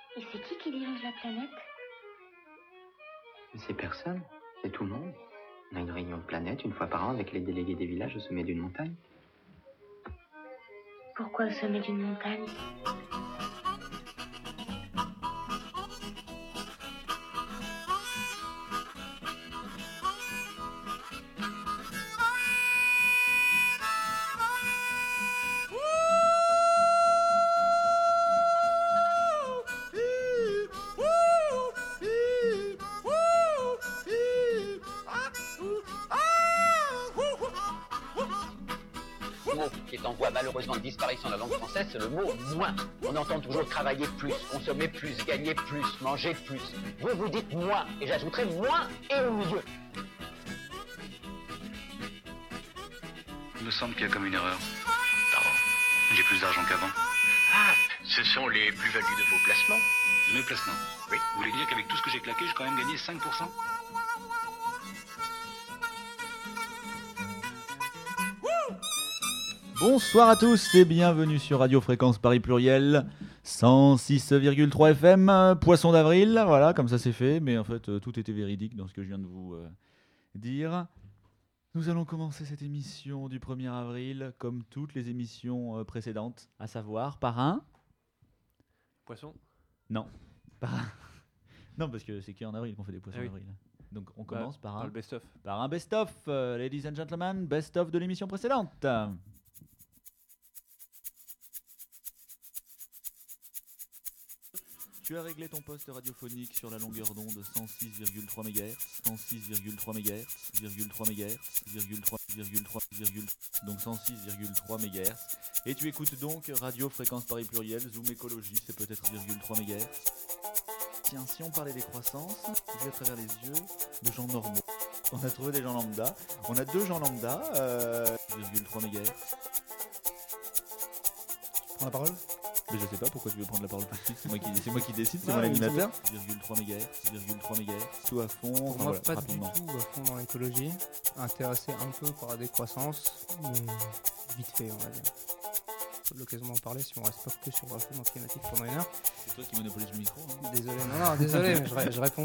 Et c'est qui dirige la planète? C'est personne, c'est tout le monde. On a une réunion de planète une fois par an avec les délégués des villages au sommet d'une montagne. Pourquoi au sommet d'une montagne? Qui est en voie malheureusement de disparition de la langue française, c'est le mot moins. On entend toujours travailler plus, consommer plus, gagner plus, manger plus. Vous dites moins, et j'ajouterai moins et mieux. Il me semble qu'il y a comme une erreur. Pardon, j'ai plus d'argent qu'avant. Ah, ce sont les plus-values de vos placements. De mes placements. Oui. Vous voulez dire qu'avec tout ce que j'ai claqué, j'ai quand même gagné 5%? Bonsoir à tous et bienvenue sur Radio Fréquence Paris Pluriel 106,3 FM, Poisson d'avril, voilà, comme ça c'est fait, mais en fait tout était véridique dans ce que je viens de vous dire. Nous allons commencer cette émission du 1er avril, comme toutes les émissions précédentes, à savoir par un... Poisson? Non, par un... Non, parce que c'est qu'en avril qu'on fait des poissons d'avril. Donc on commence par le best-of. Par un best-of, ladies and gentlemen, best-of de l'émission précédente. Tu as réglé ton poste radiophonique sur la longueur d'onde 106,3 MHz, 106,3 MHz, 0,3 MHz, 0,3, donc 106,3 MHz. Et tu écoutes donc Radio Fréquence Paris Pluriel, Zoom Écologie, c'est peut-être 0,3 MHz. Tiens, si on parlait des croissances, vu à travers les yeux de gens normaux. On a trouvé des gens lambda. On a deux gens lambda, 0,3 MHz. Tu prends la parole? Mais je sais pas pourquoi tu veux prendre la parole tout de suite, c'est moi qui décide, c'est mon animateur. 0,3 MHz, tout à fond, Pour enfin, moi, voilà, pas rapidement. du tout à fond dans l'écologie, intéressé un peu par la décroissance, mais vite fait on va dire. On a l'occasion d'en parler si on reste pas que sur le réchauffement climatique pendant une heure. C'est toi qui monopolise le micro. Hein. Désolé, non, désolé, mais je réponds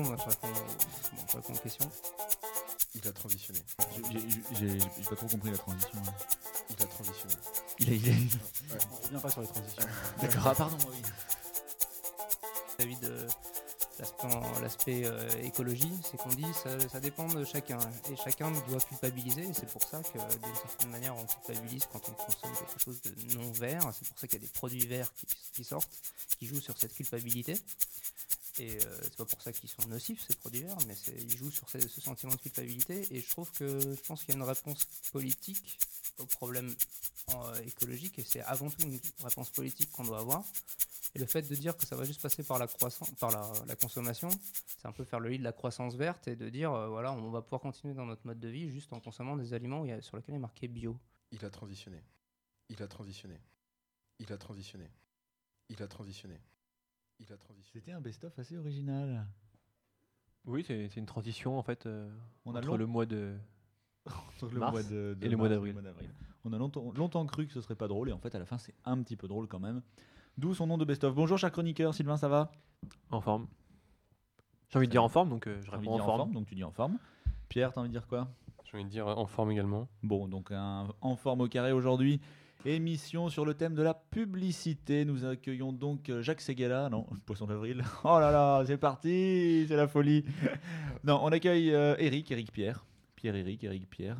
aux questions. Il a transitionné. J'ai pas trop compris la transition. Hein. Il a transitionné. Il a... On revient pas sur les transitions. D'accord, ah pardon, oui. Vis-à-vis de l'aspect écologie, c'est qu'on dit ça dépend de chacun et chacun doit culpabiliser et c'est pour ça que d'une certaine manière on culpabilise quand on consomme quelque chose de non vert, c'est pour ça qu'il y a des produits verts qui sortent, qui jouent sur cette culpabilité et c'est pas pour ça qu'ils sont nocifs ces produits verts, mais ils jouent sur ce sentiment de culpabilité et je pense qu'il y a une réponse politique au problème écologique et c'est avant tout une réponse politique qu'on doit avoir. Et le fait de dire que ça va juste passer par la croissance, par la consommation, c'est un peu faire le lit de la croissance verte et de dire voilà, on va pouvoir continuer dans notre mode de vie juste en consommant des aliments sur lesquels il est marqué bio. Il a transitionné. Il a transitionné. Il a transitionné. Il a transitionné. Il a transitionné. C'était un best-of assez original. Oui, c'est une transition en fait On a entre le mois de le mars mois de et le mois d'avril. On a longtemps cru que ce serait pas drôle et en fait à la fin c'est un petit peu drôle quand même. D'où son nom de best-of. Bonjour cher chroniqueur, Sylvain, ça va? En forme. J'ai envie de dire en forme, donc je réponds en forme. Donc tu dis en forme. Pierre, t'as envie de dire quoi? J'ai envie de dire en forme également. Bon, donc en forme au carré aujourd'hui. Émission sur le thème de la publicité. Nous accueillons donc Jacques Ségala. Non, Poisson d'avril. Oh là là, c'est parti, c'est la folie. Non, on accueille Eric Pierre. Eric Pierre.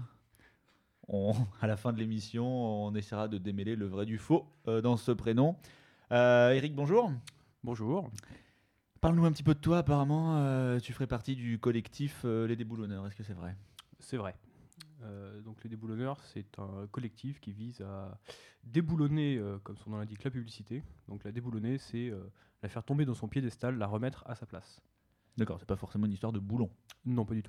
À la fin de l'émission, on essaiera de démêler le vrai du faux dans ce prénom. Eric, bonjour. Bonjour. Parle-nous un petit peu de toi. Apparemment, tu ferais partie du collectif Les Déboulonneurs. Est-ce que c'est vrai? C'est vrai. Donc les Déboulonneurs, c'est un collectif qui vise à déboulonner, comme son nom l'indique, la publicité. Donc la déboulonner, c'est la faire tomber dans son piédestal, la remettre à sa place. D'accord, c'est pas forcément une histoire de boulon. Non, pas du tout.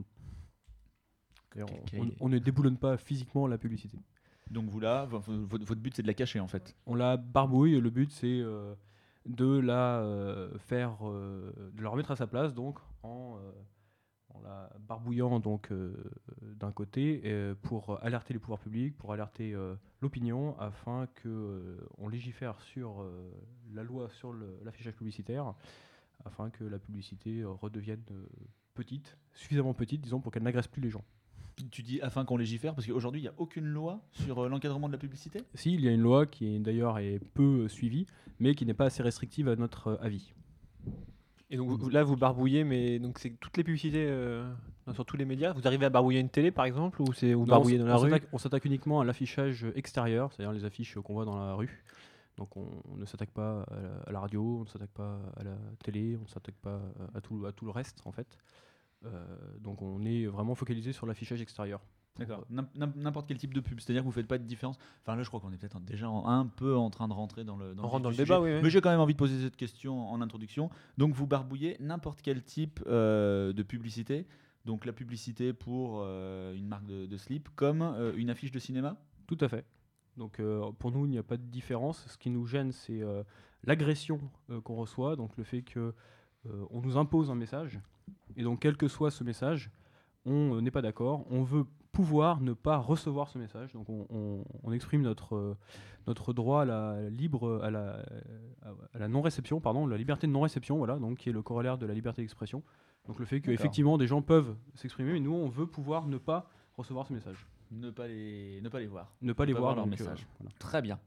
On ne déboulonne pas physiquement la publicité. Donc vous là, votre but c'est de la cacher en fait. On la barbouille, le but c'est de la remettre à sa place, donc en la barbouillant donc d'un côté pour alerter les pouvoirs publics, pour alerter l'opinion, afin que on légifère sur la loi sur l'affichage publicitaire, afin que la publicité redevienne petite, suffisamment petite, disons, pour qu'elle n'agresse plus les gens. Tu dis afin qu'on légifère, parce qu'aujourd'hui, il n'y a aucune loi sur l'encadrement de la publicité. Si, il y a une loi qui d'ailleurs est peu suivie, mais qui n'est pas assez restrictive à notre avis. Et donc là, vous barbouillez, mais donc c'est toutes les publicités sur tous les médias. Vous arrivez à barbouiller une télé, par exemple, ou vous Non, barbouillez dans la rue? On s'attaque uniquement à l'affichage extérieur, c'est-à-dire les affiches qu'on voit dans la rue. Donc on ne s'attaque pas à la radio, on ne s'attaque pas à la télé, on ne s'attaque pas à tout le reste en fait. Donc on est vraiment focalisé sur l'affichage extérieur. D'accord. N'importe quel type de pub, c'est-à-dire que vous faites pas de différence. Enfin là, je crois qu'on est peut-être déjà un peu en train de rentrer dans le. On rentre dans le sujet. débat, oui. Mais j'ai quand même envie de poser cette question en introduction. Donc vous barbouillez n'importe quel type de publicité. Donc la publicité pour une marque de slip, comme une affiche de cinéma. Tout à fait. Donc pour nous, il n'y a pas de différence. Ce qui nous gêne, c'est l'agression qu'on reçoit, donc le fait que on nous impose un message, et donc quel que soit ce message, on n'est pas d'accord. On veut pouvoir ne pas recevoir ce message. Donc on exprime notre droit à la non-réception, pardon, la liberté de non-réception, voilà, donc qui est le corollaire de la liberté d'expression. Donc le fait qu'effectivement des gens peuvent s'exprimer, mais nous on veut pouvoir ne pas recevoir ce message. Ne pas les voir. Ne pas les voir leur donc, message. voilà. Très bien.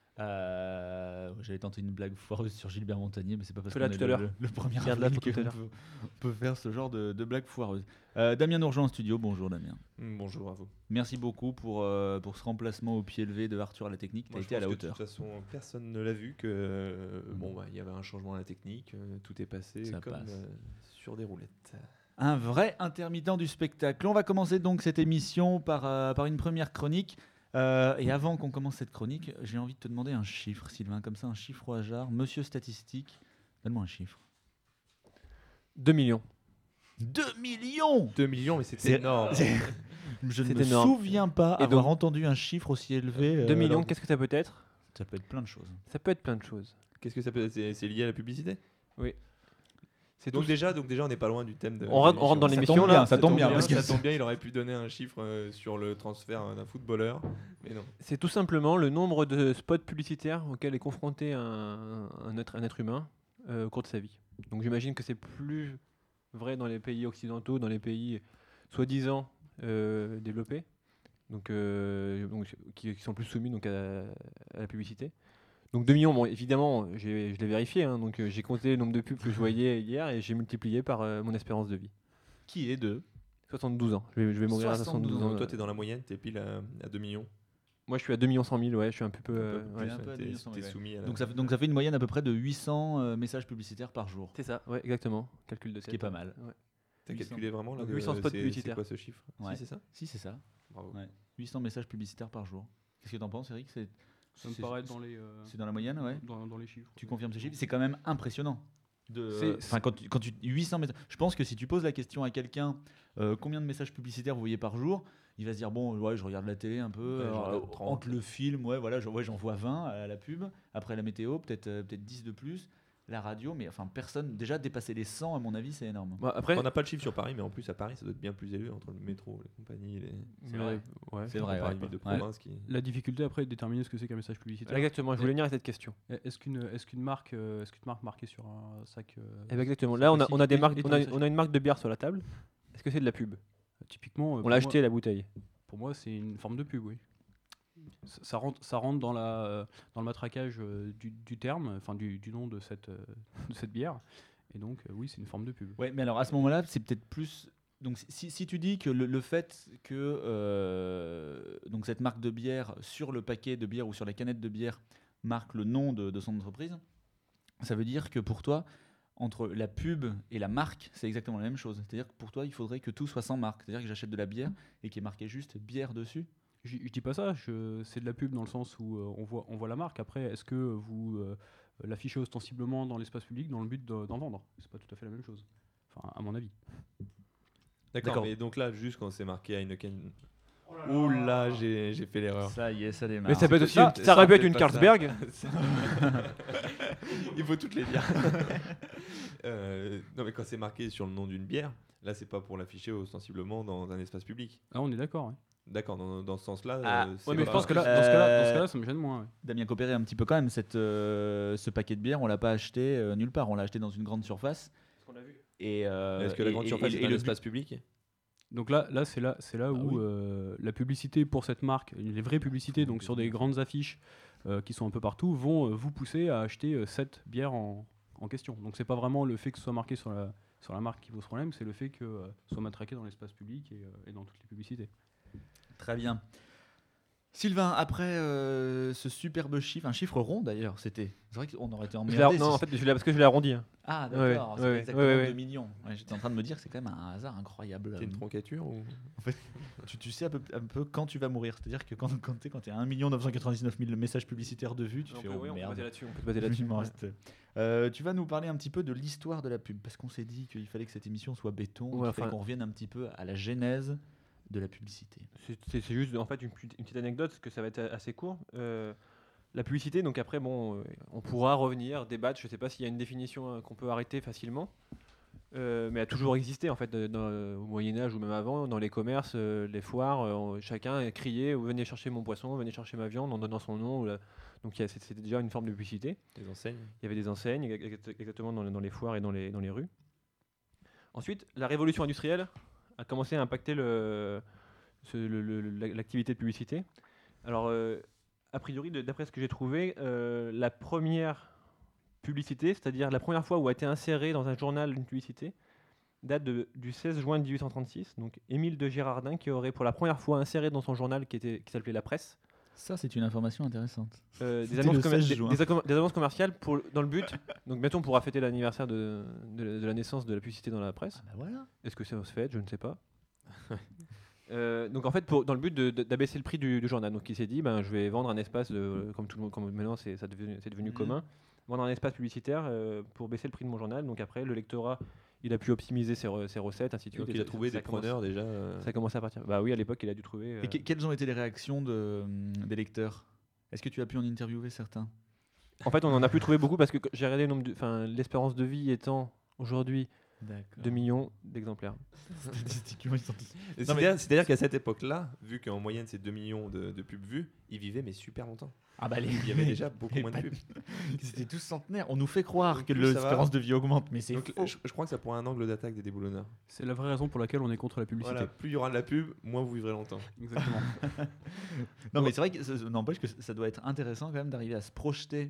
J'avais tenté une blague foireuse sur Gilbert Montagnier, mais c'est pas parce Fais-la qu'on est tout à l'heure. le 1er Regarde-la avril tout à qu'on l'heure. peut faire ce genre de blague foireuse. Damien nous rejoint en studio. Bonjour Damien. Bonjour à vous. Merci beaucoup pour ce remplacement au pied levé de Arthur à la technique. Tu as Moi, été à la hauteur. De toute façon, personne ne l'a vu que il y avait un changement à la technique, tout est passé Ça comme passe. sur des roulettes. Un vrai intermittent du spectacle. On va commencer donc cette émission par une première chronique. Et avant qu'on commence cette chronique, j'ai envie de te demander un chiffre, Sylvain, comme ça, un chiffre au hasard. Monsieur Statistique, donne-moi un chiffre. 2 millions. 2 millions 2 millions, mais C'est- c'est énorme. Je ne C'est me énorme. souviens pas Et avoir donc- entendu un chiffre aussi élevé. 2 millions, alors- qu'est-ce que ça peut être? Ça peut être plein de choses. Ça peut être plein de choses. Qu'est-ce que ça peut être? C'est lié à la publicité? Oui. C'est Donc tout. déjà, on n'est pas loin du thème de On rentre dans l'émission. l'émission, là. Ça tombe bien. Parce que Ça tombe bien, il aurait pu donner un chiffre sur le transfert d'un footballeur, mais non. C'est tout simplement le nombre de spots publicitaires auxquels est confronté un être humain au cours de sa vie. Donc j'imagine que c'est plus vrai dans les pays occidentaux, dans les pays soi-disant développés, donc qui sont plus soumis donc à la publicité. Donc 2 millions, bon, évidemment, je l'ai vérifié, hein, donc j'ai compté le nombre de pubs que je voyais hier et j'ai multiplié par mon espérance de vie. Qui est de 72 ans. Je vais mourir à 72 ans. Toi, t'es dans la moyenne, t'es pile à 2 millions. Moi, je suis à 2 100 000, ouais, je suis un peu... ouais. ouais. un peu à 2 100 000, T'es ouais. soumis à la... donc ça fait une moyenne à peu près de 800 messages publicitaires par jour. C'est ça, ouais, exactement. Calcul de Ce qui est tête. pas mal. Ouais. T'as 800. calculé vraiment là Donc de- 800 spots c'est publicitaires. quoi ce chiffre? Ouais. Si, c'est ça? Si, c'est ça. Bravo. Ouais. 800 messages publicitaires par jour. Qu'est-ce que t'en penses, Eric? Ça me paraît être dans les C'est dans la moyenne, ouais. dans les chiffres. Tu confirmes ces chiffres? C'est quand même impressionnant. C'est- Enfin, quand tu 800 messages. Je pense que si tu poses la question à quelqu'un, combien de messages publicitaires vous voyez par jour, il va se dire bon, ouais, je regarde la télé un peu. Ouais, j'en regarde 30. Entre le film, ouais, voilà, j'en vois 20 à la pub. Après la météo, peut-être 10 de plus. La radio, mais enfin personne. Déjà dépasser les 100, à mon avis, c'est énorme. Bah, après, On n'a pas le chiffre sur Paris, mais en plus à Paris, ça doit être bien plus élevé entre le métro, les compagnies, les. C'est vrai. ouais. C'est vrai. Paris, Ouais. ville de Ouais. province qui. La difficulté après est de déterminer ce que c'est qu'un message publicitaire. Exactement, je voulais venir à cette question. Est-ce qu'une marque marquée sur un sac Eh ben exactement. Là, on a des est- marques, est on un a, message. on a une marque de bière sur la table. Est-ce que c'est de la pub? typiquement On pour l'a moi- acheté la bouteille. Pour moi, c'est une forme de pub, oui. Ça rentre dans le matraquage du terme, enfin du nom de cette bière. Et donc, oui, c'est une forme de pub. Ouais, mais alors à ce moment-là, c'est peut-être plus. Donc si tu dis que le fait que donc cette marque de bière sur le paquet de bière ou sur la canette de bière marque le nom de son entreprise, ça veut dire que pour toi, entre la pub et la marque, c'est exactement la même chose. C'est-à-dire que pour toi, il faudrait que tout soit sans marque. C'est-à-dire que j'achète de la bière et qu'il est marqué juste bière dessus. Je dis pas ça, c'est de la pub dans le sens où on voit la marque. Après, est-ce que vous l'affichez ostensiblement dans l'espace public dans le but d'en vendre? C'est pas tout à fait la même chose. Enfin, à mon avis. D'accord, mais donc là, juste quand c'est marqué Heineken. Ouh là, j'ai fait l'erreur. Ça y est, ça démarre. Mais ça peut être aussi, ça, ça ça, aurait pu être c'est une pas ça. Carlsberg. Il faut toutes les bières. Non, mais quand c'est marqué sur le nom d'une bière, là, c'est pas pour l'afficher ostensiblement dans un espace public. Ah, on est d'accord. Ouais. D'accord, dans ce sens-là. Ouais, mais je pense que dans dans ce cas-là, ça me gêne moins. Ouais. Damien Coopéré, un petit peu quand même, ce paquet de bière, on l'a pas acheté nulle part, on l'a acheté dans une grande surface. Est-ce qu'on l'a vu ? Est-ce que la grande surface est un espace public ? Donc là c'est là où la publicité pour cette marque, les vraies publicités, donc sur des grandes affiches qui sont un peu partout, vont vous pousser à acheter cette bière en question. Donc c'est pas vraiment le fait que ce soit marqué sur la marque qui pose problème, c'est le fait que ce soit matraqué dans l'espace public et dans toutes les publicités. Très bien. Sylvain, après ce superbe chiffre, un chiffre rond d'ailleurs, c'était. C'est vrai qu'on aurait été emmerdé. Non, en fait, parce que je l'ai arrondi. Hein. Ah, d'accord, c'est ouais, exactement ouais. 2 millions. Ouais, j'étais en train de me dire que c'est quand même un hasard incroyable. C'est une troncature ou... En fait, tu sais un peu quand tu vas mourir. C'est-à-dire que quand tu es à 1 999 000 messages publicitaires de vues, tu fais oh merde. On peut se baser là-dessus. Tu vas nous parler un petit peu de l'histoire de la pub, parce qu'on s'est dit qu'il fallait que cette émission soit béton, qu'il fallait qu'on revienne un petit peu à la genèse de la publicité. C'est juste en fait une petite anecdote, parce que ça va être assez court. La publicité, donc après, bon, on pourra revenir, débattre. Je ne sais pas s'il y a une définition qu'on peut arrêter facilement, mais elle a toujours existé en fait au Moyen-Âge ou même avant, dans les commerces, les foires. Chacun criait venez chercher mon poisson, venez chercher ma viande en donnant son nom. Donc c'était déjà une forme de publicité. Des enseignes. Il y avait des enseignes exactement dans les foires et dans les rues. Ensuite, la révolution industrielle a commencé à impacter l'activité de publicité. Alors, a priori, d'après ce que j'ai trouvé, la première publicité, c'est-à-dire la première fois où a été insérée dans un journal une publicité, date du 16 juin 1836. Donc, Émile de Girardin qui aurait pour la première fois inséré dans son journal qui s'appelait La Presse. Ça, c'est une information intéressante. Des annonces commerciales dans le but. Donc, mettons, pour fêter l'anniversaire de la naissance de la publicité dans la presse. Ah, voilà. Est-ce que ça se fait ? Je ne sais pas. Donc en fait, dans le but d'abaisser le prix du journal, donc il s'est dit, je vais vendre un espace comme tout le monde, comme maintenant c'est devenu commun, vendre un espace publicitaire pour baisser le prix de mon journal. Donc après, le lectorat, il a pu optimiser ses recettes, ainsi de suite. Donc il a trouvé des preneurs déjà. Ça a commencé à partir. Bah oui, à l'époque, il a dû trouver. Et quelles ont été les réactions des lecteurs ? Est-ce que tu as pu en interviewer certains ? En fait, on en a pu trouver beaucoup parce que j'ai regardé l'espérance de vie étant aujourd'hui 2 millions d'exemplaires. C'est-à-dire qu'à cette époque-là, vu qu'en moyenne c'est 2 millions de pubs vues, ils vivaient mais super longtemps. Ah bah il y avait déjà beaucoup moins de pubs. C'était tous centenaires. On nous fait croire que l'espérance de vie augmente, mais c'est faux. Je crois que ça pourrait un angle d'attaque des déboulonneurs. C'est la vraie raison pour laquelle on est contre la publicité. Voilà, plus il y aura de la pub, moins vous vivrez longtemps. Exactement. Non mais c'est vrai que n'empêche que ça doit être intéressant quand même d'arriver à se projeter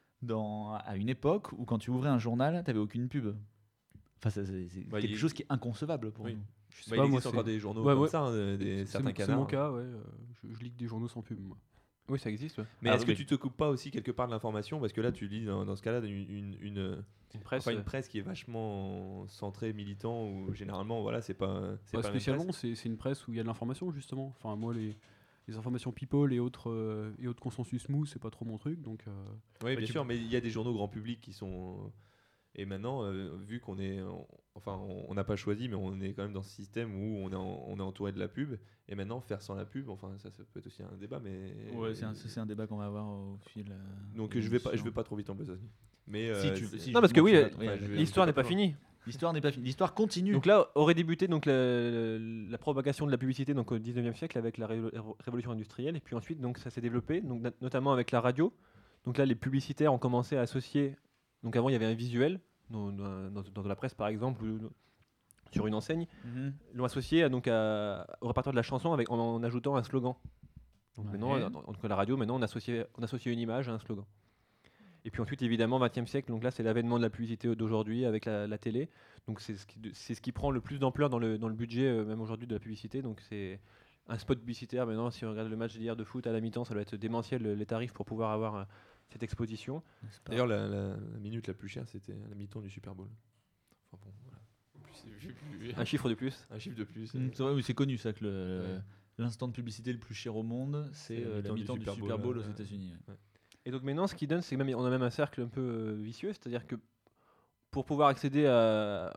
à une époque où quand tu ouvrais un journal, tu n'avais aucune pub. Enfin, c'est quelque chose qui est inconcevable pour nous. Je sais pas, il existe encore des journaux comme ça, certains canards. C'est mon cas, ouais. Je lis que des journaux sans pub, moi. Oui, ça existe. Ouais. Mais est-ce que tu te coupes pas aussi quelque part de l'information ? Parce que là, tu lis dans ce cas-là une presse qui est vachement centrée militant, où généralement, voilà, c'est pas spécialement, c'est une presse où il y a de l'information, justement. Enfin, moi, les informations people et autres consensus mou, c'est pas trop mon truc. Donc, oui, bien sûr, mais il y a des journaux grand public qui sont... Et maintenant, vu qu'on est... on n'a pas choisi, mais on est quand même dans ce système où on est entouré de la pub. Et maintenant, faire sans la pub, ça peut être aussi un débat. Mais... Ouais, c'est un débat qu'on va avoir au fil... Donc je vais pas trop vite en besogne. Mais non, parce que l'histoire n'est pas finie. L'histoire n'est pas finie. L'histoire continue. Donc là, aurait débuté la propagation de la publicité donc, au 19e siècle avec la révolution industrielle. Et puis ensuite, donc, ça s'est développé, donc, notamment avec la radio. Donc là, les publicitaires ont commencé à associer... Donc avant, il y avait un visuel, dans la presse par exemple, ou sur une enseigne. L'ont associé donc, au répertoire de la chanson en ajoutant un slogan. Donc maintenant, entre la radio, maintenant, on associe une image à un slogan. Et puis ensuite, évidemment, 20e siècle, donc là, c'est l'avènement de la publicité d'aujourd'hui avec la télé. Donc c'est ce qui prend le plus d'ampleur dans le budget, même aujourd'hui, de la publicité. Donc c'est un spot publicitaire. Maintenant, si on regarde le match d'hier de foot à la mi-temps, ça doit être démentiel les tarifs pour pouvoir avoir... cette exposition. D'ailleurs, la minute la plus chère, c'était la mi-temps du Super Bowl. Enfin bon, voilà. Un chiffre de plus. Un chiffre de plus. C'est vrai, oui, c'est connu ça que l'instant de publicité le plus cher au monde, c'est la mi-temps du Super Bowl aux États-Unis. Ouais. Et donc maintenant, ce qui donne, c'est qu'on a même un cercle un peu vicieux, c'est-à-dire que pour pouvoir accéder à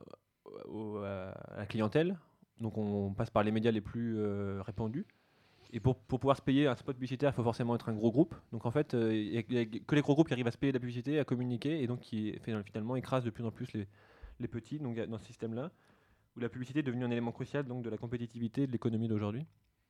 la clientèle, donc on passe par les médias les plus répandus. Et pour pouvoir se payer un spot publicitaire, il faut forcément être un gros groupe. Donc en fait, il n'y a que les gros groupes qui arrivent à se payer de la publicité, à communiquer, et donc qui finalement écrasent de plus en plus les petits. Donc dans ce système-là, où la publicité est devenue un élément crucial donc, de la compétitivité et de l'économie d'aujourd'hui.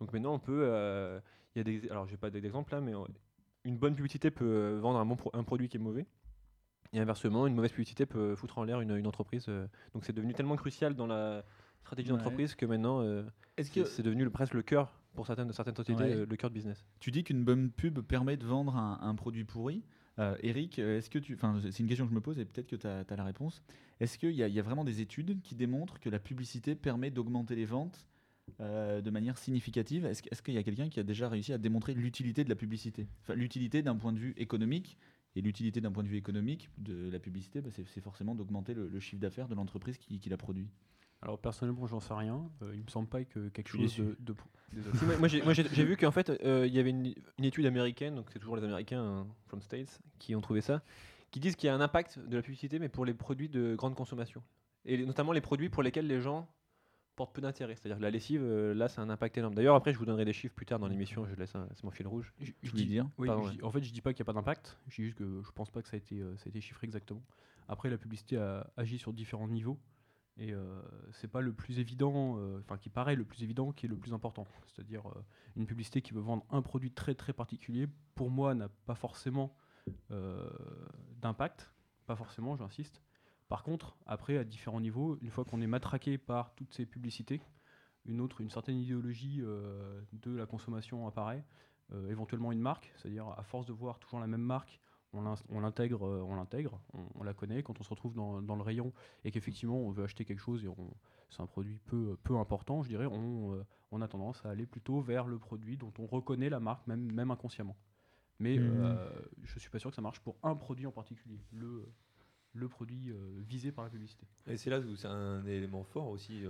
Donc maintenant, on peut. Il y a des, alors, j'ai pas d'exemple là, mais une bonne publicité peut vendre un produit qui est mauvais. Et inversement, une mauvaise publicité peut foutre en l'air une entreprise. Donc c'est devenu tellement crucial dans la stratégie d'entreprise que maintenant, c'est devenu presque le cœur, pour certaines sociétés, le cœur de business. Tu dis qu'une bonne pub permet de vendre un produit pourri. Eric, est-ce que c'est une question que je me pose et peut-être que tu as la réponse. Est-ce qu'il y a vraiment des études qui démontrent que la publicité permet d'augmenter les ventes de manière significative? Est-ce qu'il y a quelqu'un qui a déjà réussi à démontrer l'utilité de la publicité? Enfin, l'utilité d'un point de vue économique. Et l'utilité d'un point de vue économique de la publicité, c'est forcément d'augmenter le chiffre d'affaires de l'entreprise qui la produit. Alors personnellement, j'en sais rien. Il me semble pas que quelque chose de désolé. Moi, j'ai vu qu'en fait, il y avait une étude américaine, donc c'est toujours les Américains, from States, qui ont trouvé ça, qui disent qu'il y a un impact de la publicité, mais pour les produits de grande consommation. Et notamment les produits pour lesquels les gens portent peu d'intérêt. C'est-à-dire que la lessive, là, c'est un impact énorme. D'ailleurs, après, je vous donnerai des chiffres plus tard dans l'émission, je laisse c'est mon fil rouge. En fait, je dis pas qu'il n'y a pas d'impact, je dis juste que je pense pas que ça a été chiffré exactement. Après, la publicité agit sur différents niveaux. Et c'est pas le plus évident, qui paraît le plus évident, qui est le plus important. C'est-à-dire une publicité qui veut vendre un produit très très particulier, pour moi, n'a pas forcément d'impact. Pas forcément, j'insiste. Par contre, après, à différents niveaux, une fois qu'on est matraqué par toutes ces publicités, une certaine idéologie de la consommation apparaît, éventuellement une marque, c'est-à-dire à force de voir toujours la même marque, on l'intègre, on la connaît. Quand on se retrouve dans le rayon et qu'effectivement on veut acheter quelque chose et c'est un produit peu important, je dirais, on a tendance à aller plutôt vers le produit dont on reconnaît la marque, même inconsciemment. Mais je suis pas sûr que ça marche pour un produit en particulier, le produit visé par la publicité. Et c'est là où c'est un élément fort aussi,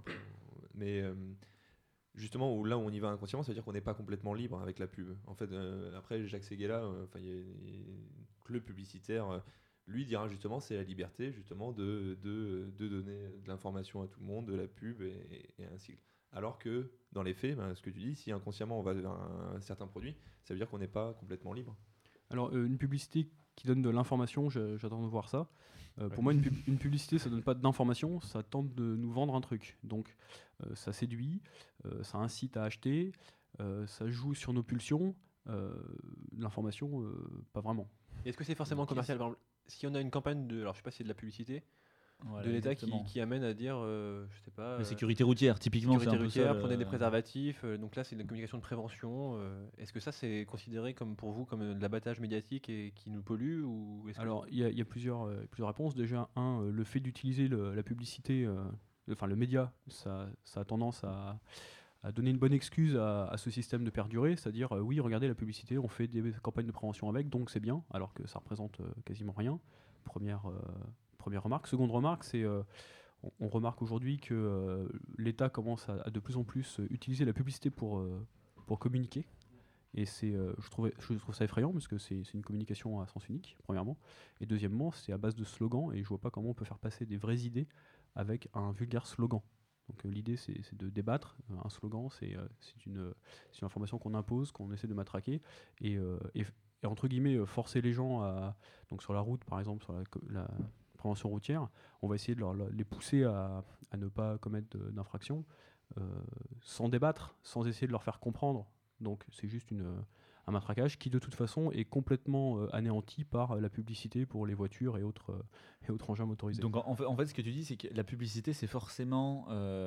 justement, là où on y va inconsciemment, ça veut dire qu'on n'est pas complètement libre avec la pub. En fait, après, Jacques Séguéla, le publicitaire, lui dira justement, c'est la liberté justement de donner de l'information à tout le monde, de la pub et ainsi. Alors que dans les faits, ce que tu dis, si inconsciemment on va vers un certain produit, ça veut dire qu'on n'est pas complètement libre. Alors, une publicité qui donne de l'information, j'attends de voir ça. Pour moi, une publicité, ça donne pas d'information, ça tente de nous vendre un truc. Donc, ça séduit, ça incite à acheter, ça joue sur nos pulsions. L'information, pas vraiment. Et est-ce que c'est forcément commercial? Par exemple, si on a une campagne alors je sais pas si c'est de la publicité, de l'État qui amène à dire, je sais pas... La sécurité routière, typiquement. Sécurité routière, prenez des préservatifs. Donc là, c'est une communication de prévention. Est-ce que ça, c'est considéré pour vous comme de l'abattage médiatique et qui nous pollue Alors, il y a plusieurs réponses. Déjà, le fait d'utiliser la publicité, le média, ça a tendance à donner une bonne excuse à ce système de perdurer. C'est-à-dire, oui, regardez la publicité, on fait des campagnes de prévention avec, donc c'est bien, alors que ça représente quasiment rien. Première remarque. Seconde remarque, c'est on remarque aujourd'hui que l'État commence à de plus en plus utiliser la publicité pour communiquer. Et je trouve ça effrayant parce que c'est une communication à sens unique, premièrement. Et deuxièmement, c'est à base de slogans et je vois pas comment on peut faire passer des vraies idées avec un vulgaire slogan. Donc l'idée, c'est de débattre. Un slogan, c'est une information qu'on impose, qu'on essaie de matraquer. Et entre guillemets, forcer les gens donc sur la route, par exemple, sur la prévention routière, on va essayer de les pousser à ne pas commettre d'infractions sans débattre, sans essayer de leur faire comprendre. Donc c'est juste un matraquage qui de toute façon est complètement anéanti par la publicité pour les voitures et autres engins motorisés. Donc en fait ce que tu dis, c'est que la publicité c'est forcément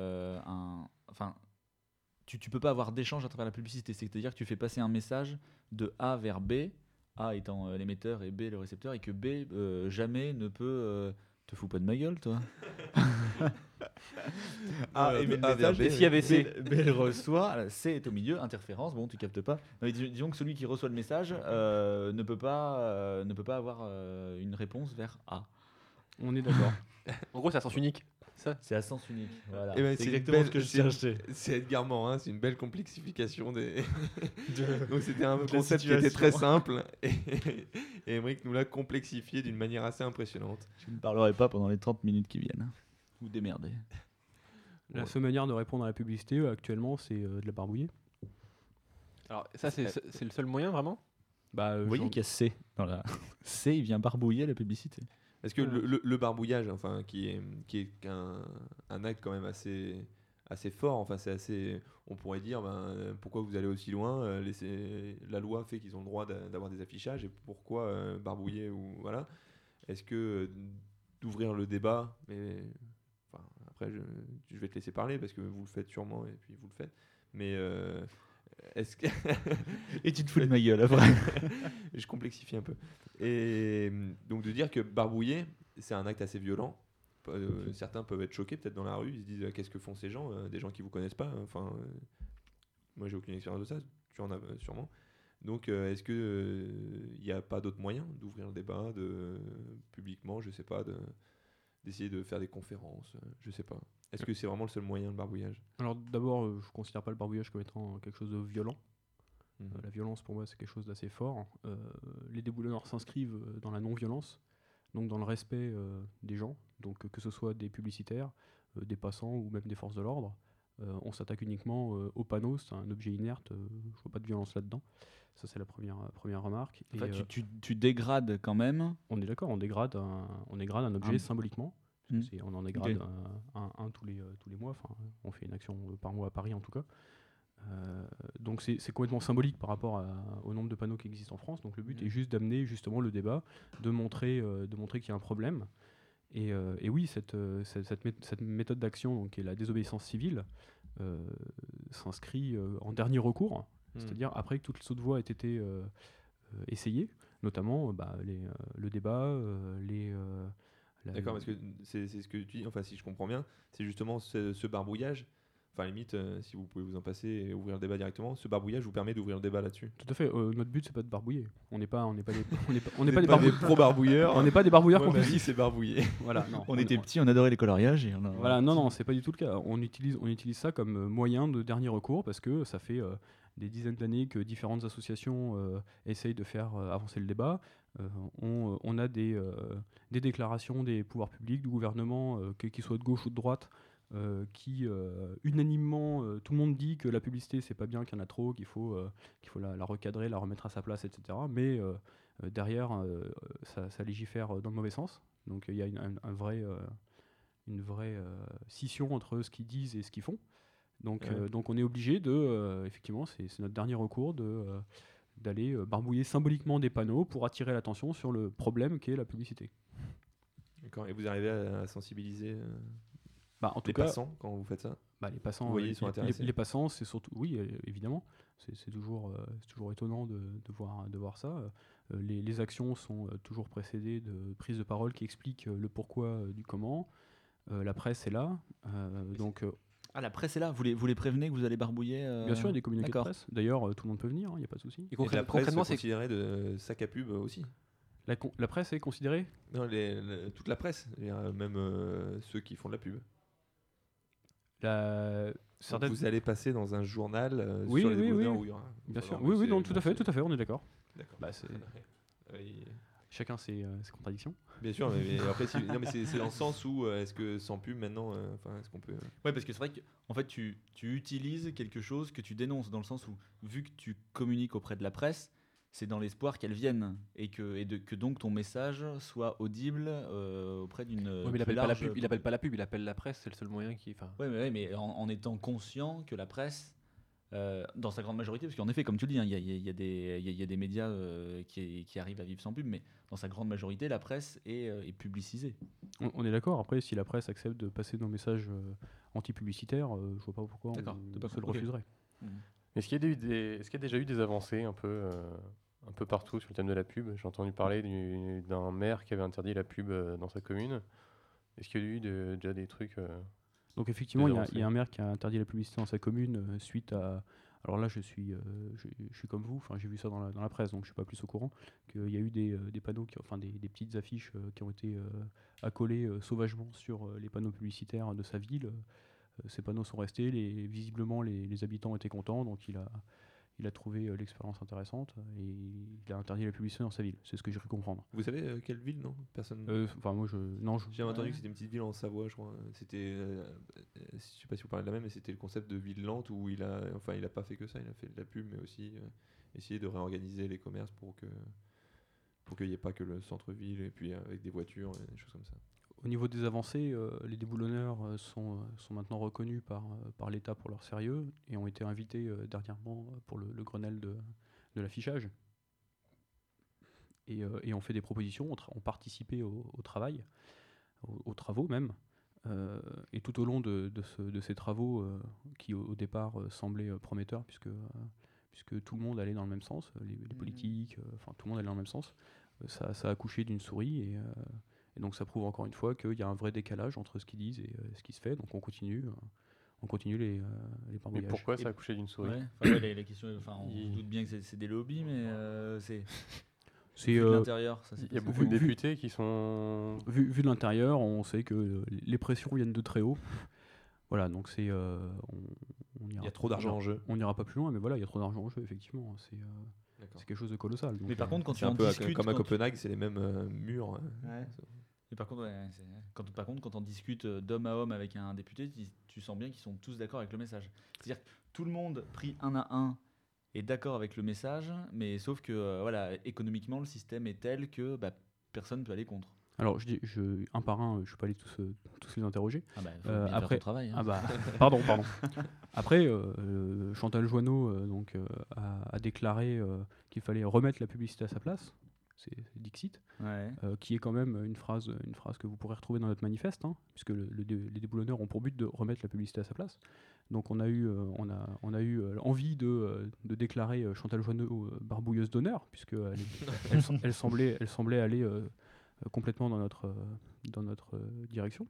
tu peux pas avoir d'échange à travers la publicité, c'est-à-dire que tu fais passer un message de A vers B, A étant l'émetteur et B le récepteur, et que B jamais ne peut... te fous pas de ma gueule, toi. émet le message, et s'il y avait C, B le reçoit, C est au milieu, interférence, bon tu captes pas. Non, disons que celui qui reçoit le message ne peut pas avoir une réponse vers A. On est d'accord. En gros, c'est à sens unique. Ça, c'est à sens unique. Voilà. C'est exactement ce que je cherchais. C'est Edgar Morin, c'est une belle complexification des. Donc c'était un concept qui était très simple et Émeric nous l'a complexifié d'une manière assez impressionnante. Je ne parlerai pas pendant les 30 minutes qui viennent. Vous démerdez. La seule manière de répondre à la publicité actuellement, c'est de la barbouiller. Alors ça, c'est le seul moyen vraiment? Vous voyez qu'il y a C. Voilà. C, il vient barbouiller la publicité. Est-ce que le barbouillage, qui est un acte quand même assez assez fort. Enfin, c'est assez. On pourrait dire, pourquoi vous allez aussi loin la loi fait qu'ils ont le droit d'avoir des affichages, et pourquoi barbouiller ou voilà. Est-ce que d'ouvrir le débat, mais enfin, après je vais te laisser parler parce que vous le faites sûrement et puis vous le faites. Mais est-ce que Et tu te fous de ma gueule après. je complexifie un peu. Et donc de dire que barbouiller, c'est un acte assez violent. Certains peuvent être choqués peut-être dans la rue, ils se disent qu'est-ce que font ces gens, des gens qui vous connaissent pas. Enfin, moi j'ai aucune expérience de ça, tu en as sûrement. Donc est-ce que il n'y a pas d'autres moyens d'ouvrir le débat, publiquement, je sais pas, d'essayer de faire des conférences, je sais pas. Est-ce que c'est vraiment le seul moyen, le barbouillage? Alors d'abord, je considère pas le barbouillage comme étant quelque chose de violent. La violence pour moi c'est quelque chose d'assez fort. Les déboulonneurs s'inscrivent dans la non-violence, donc dans le respect des gens, donc que ce soit des publicitaires, des passants ou même des forces de l'ordre. On s'attaque uniquement aux panneaux, c'est un objet inerte, je vois pas de violence là-dedans. Ça c'est la première remarque. Enfin, tu dégrades quand même. On est d'accord, on dégrade un objet symboliquement. On en dégrade un tous les mois, enfin, on fait une action par mois à Paris en tout cas. Donc c'est complètement symbolique par rapport au nombre de panneaux qui existent en France. Donc le but est juste d'amener justement le débat, de montrer qu'il y a un problème. Et oui, cette méthode d'action, donc, qui est la désobéissance civile, s'inscrit en dernier recours, c'est-à-dire après que toute autre voie ait été essayée, notamment le débat, D'accord, parce que c'est ce que tu dis, enfin si je comprends bien, c'est justement ce barbouillage. Enfin, limite, si vous pouvez vous en passer et ouvrir le débat directement, ce barbouillage vous permet d'ouvrir le débat là-dessus. Tout à fait. Notre but, c'est pas de barbouiller. On n'est pas des pro-barbouilleurs. On n'est pas des barbouilleurs compulsifs. C'est barbouiller. Voilà. Non, on était petits, on adorait les coloriages. Voilà. Non, c'est pas du tout le cas. On utilise ça comme moyen de dernier recours parce que ça fait des dizaines d'années que différentes associations essayent de faire avancer le débat. On a des déclarations des pouvoirs publics, du gouvernement, qu'ils soient de gauche ou de droite, qui unanimement tout le monde dit que la publicité c'est pas bien, qu'il y en a trop, qu'il faut la recadrer, la remettre à sa place, etc. Mais derrière ça légifère dans le mauvais sens. Donc il y a une vraie scission entre ce qu'ils disent et ce qu'ils font. Donc on est obligé de effectivement c'est notre dernier recours d'aller barbouiller symboliquement des panneaux pour attirer l'attention sur le problème qu'est la publicité. D'accord. Et vous arrivez à sensibiliser en tout les cas, passants quand vous faites ça? Les passants, vous voyez, ils sont intéressés. Les passants, c'est surtout, oui, évidemment, c'est toujours étonnant de voir ça. Les actions sont toujours précédées de prises de parole qui expliquent le pourquoi du comment. La presse est là, donc. La presse est là. Vous les prévenez que vous allez barbouiller. Bien sûr, il y a des communiqués de presse. D'ailleurs, tout le monde peut venir, il n'y a pas de souci. Et la presse est considérée de sac à pub aussi. La presse est considérée? Non, toute la presse, même ceux qui font de la pub. Vous allez passer dans un journal sur les déboulonneurs où il y aura. Bien sûr. Oui, donc, tout à fait, on est d'accord. D'accord. Chacun ses contradictions. Bien sûr, mais après, c'est dans le sens où est-ce que sans pub maintenant, est-ce qu'on peut. Ouais, parce que c'est vrai que en fait, tu utilises quelque chose que tu dénonces, dans le sens où, vu que tu communiques auprès de la presse, c'est dans l'espoir qu'elle vienne et que donc ton message soit audible auprès d'une. Oui, mais il appelle pas la pub. Il appelle pas la pub. Il appelle la presse. C'est le seul moyen qui. Oui, mais en étant conscient que la presse, dans sa grande majorité, parce qu'en effet, comme tu le dis, il y a des médias qui arrivent à vivre sans pub, mais dans sa grande majorité, la presse est publicisée. On est d'accord. Après, si la presse accepte de passer nos messages anti-publicitaires, je vois pas pourquoi on se le refuserait. Est-ce qu'il y a déjà eu des avancées un peu partout sur le thème de la pub? J'ai entendu parler d'un maire qui avait interdit la pub dans sa commune. Est-ce qu'il y a eu déjà des trucs Donc effectivement, il y a un maire qui a interdit la publicité dans sa commune suite à... Alors là, je suis comme vous, j'ai vu ça dans la presse, donc je ne suis pas plus au courant, qu'il y a eu des panneaux, des petites affiches qui ont été accolées sauvagement sur les panneaux publicitaires de sa ville. Ces panneaux sont restés, visiblement les habitants étaient contents, donc il a trouvé l'expérience intéressante et il a interdit la publicité dans sa ville. C'est ce que j'ai cru comprendre. Vous savez quelle ville, non? Personne. J'ai entendu que c'était une petite ville en Savoie, je crois. C'était, je sais pas si vous parlez de la même, mais c'était le concept de ville lente où il a pas fait que ça, il a fait de la pub, mais aussi essayer de réorganiser les commerces pour qu'il n'y ait pas que le centre-ville et puis avec des voitures et des choses comme ça. Au niveau des avancées, les déboulonneurs sont maintenant reconnus par l'État pour leur sérieux et ont été invités dernièrement pour le Grenelle de l'affichage. Et ont fait des propositions, ont participé au travail, aux travaux même. Et tout au long de ces travaux, qui au départ semblaient prometteurs, puisque tout le monde allait dans le même sens, les politiques, tout le monde allait dans le même sens, ça a accouché d'une souris. Et donc ça prouve encore une fois qu'il y a un vrai décalage entre ce qu'ils disent et ce qui se fait. Donc on continue les Mais barbouillages. pourquoi ça a accouché d'une souris? Les questions, on se doute bien que c'est des lobbies, mais c'est C'est vu de l'intérieur. Ça, c'est Il y a possible. beaucoup de députés qui sont... Vu de l'intérieur, on sait que les pressions viennent de très haut. Voilà, donc c'est... Il y a trop d'argent en jeu. On n'ira pas plus loin, mais voilà, il y a trop d'argent en jeu, effectivement. C'est quelque chose de colossal. Donc, Mais par contre, quand C'est tu un en peu discutes, comme à quand tu- Copenhague, c'est les mêmes murs. Ouais. Et par contre, quand on discute d'homme à homme avec un député, tu sens bien qu'ils sont tous d'accord avec le message. C'est-à-dire que tout le monde, pris un à un, est d'accord avec le message, mais sauf que économiquement, le système est tel que personne ne peut aller contre. Alors, un par un, je ne suis pas allé tous les interroger. Ah bah, faut bien faire après, ton travail, hein. Ah bah, pardon. Après, Chantal Joanneau a déclaré qu'il fallait remettre la publicité à sa place. C'est Dixit, qui est quand même une phrase que vous pourrez retrouver dans notre manifeste, hein, puisque les déboulonneurs ont pour but de remettre la publicité à sa place. Donc on a eu envie de déclarer Chantal Joanneau barbouilleuse d'honneur, puisque elle semblait aller complètement dans notre direction.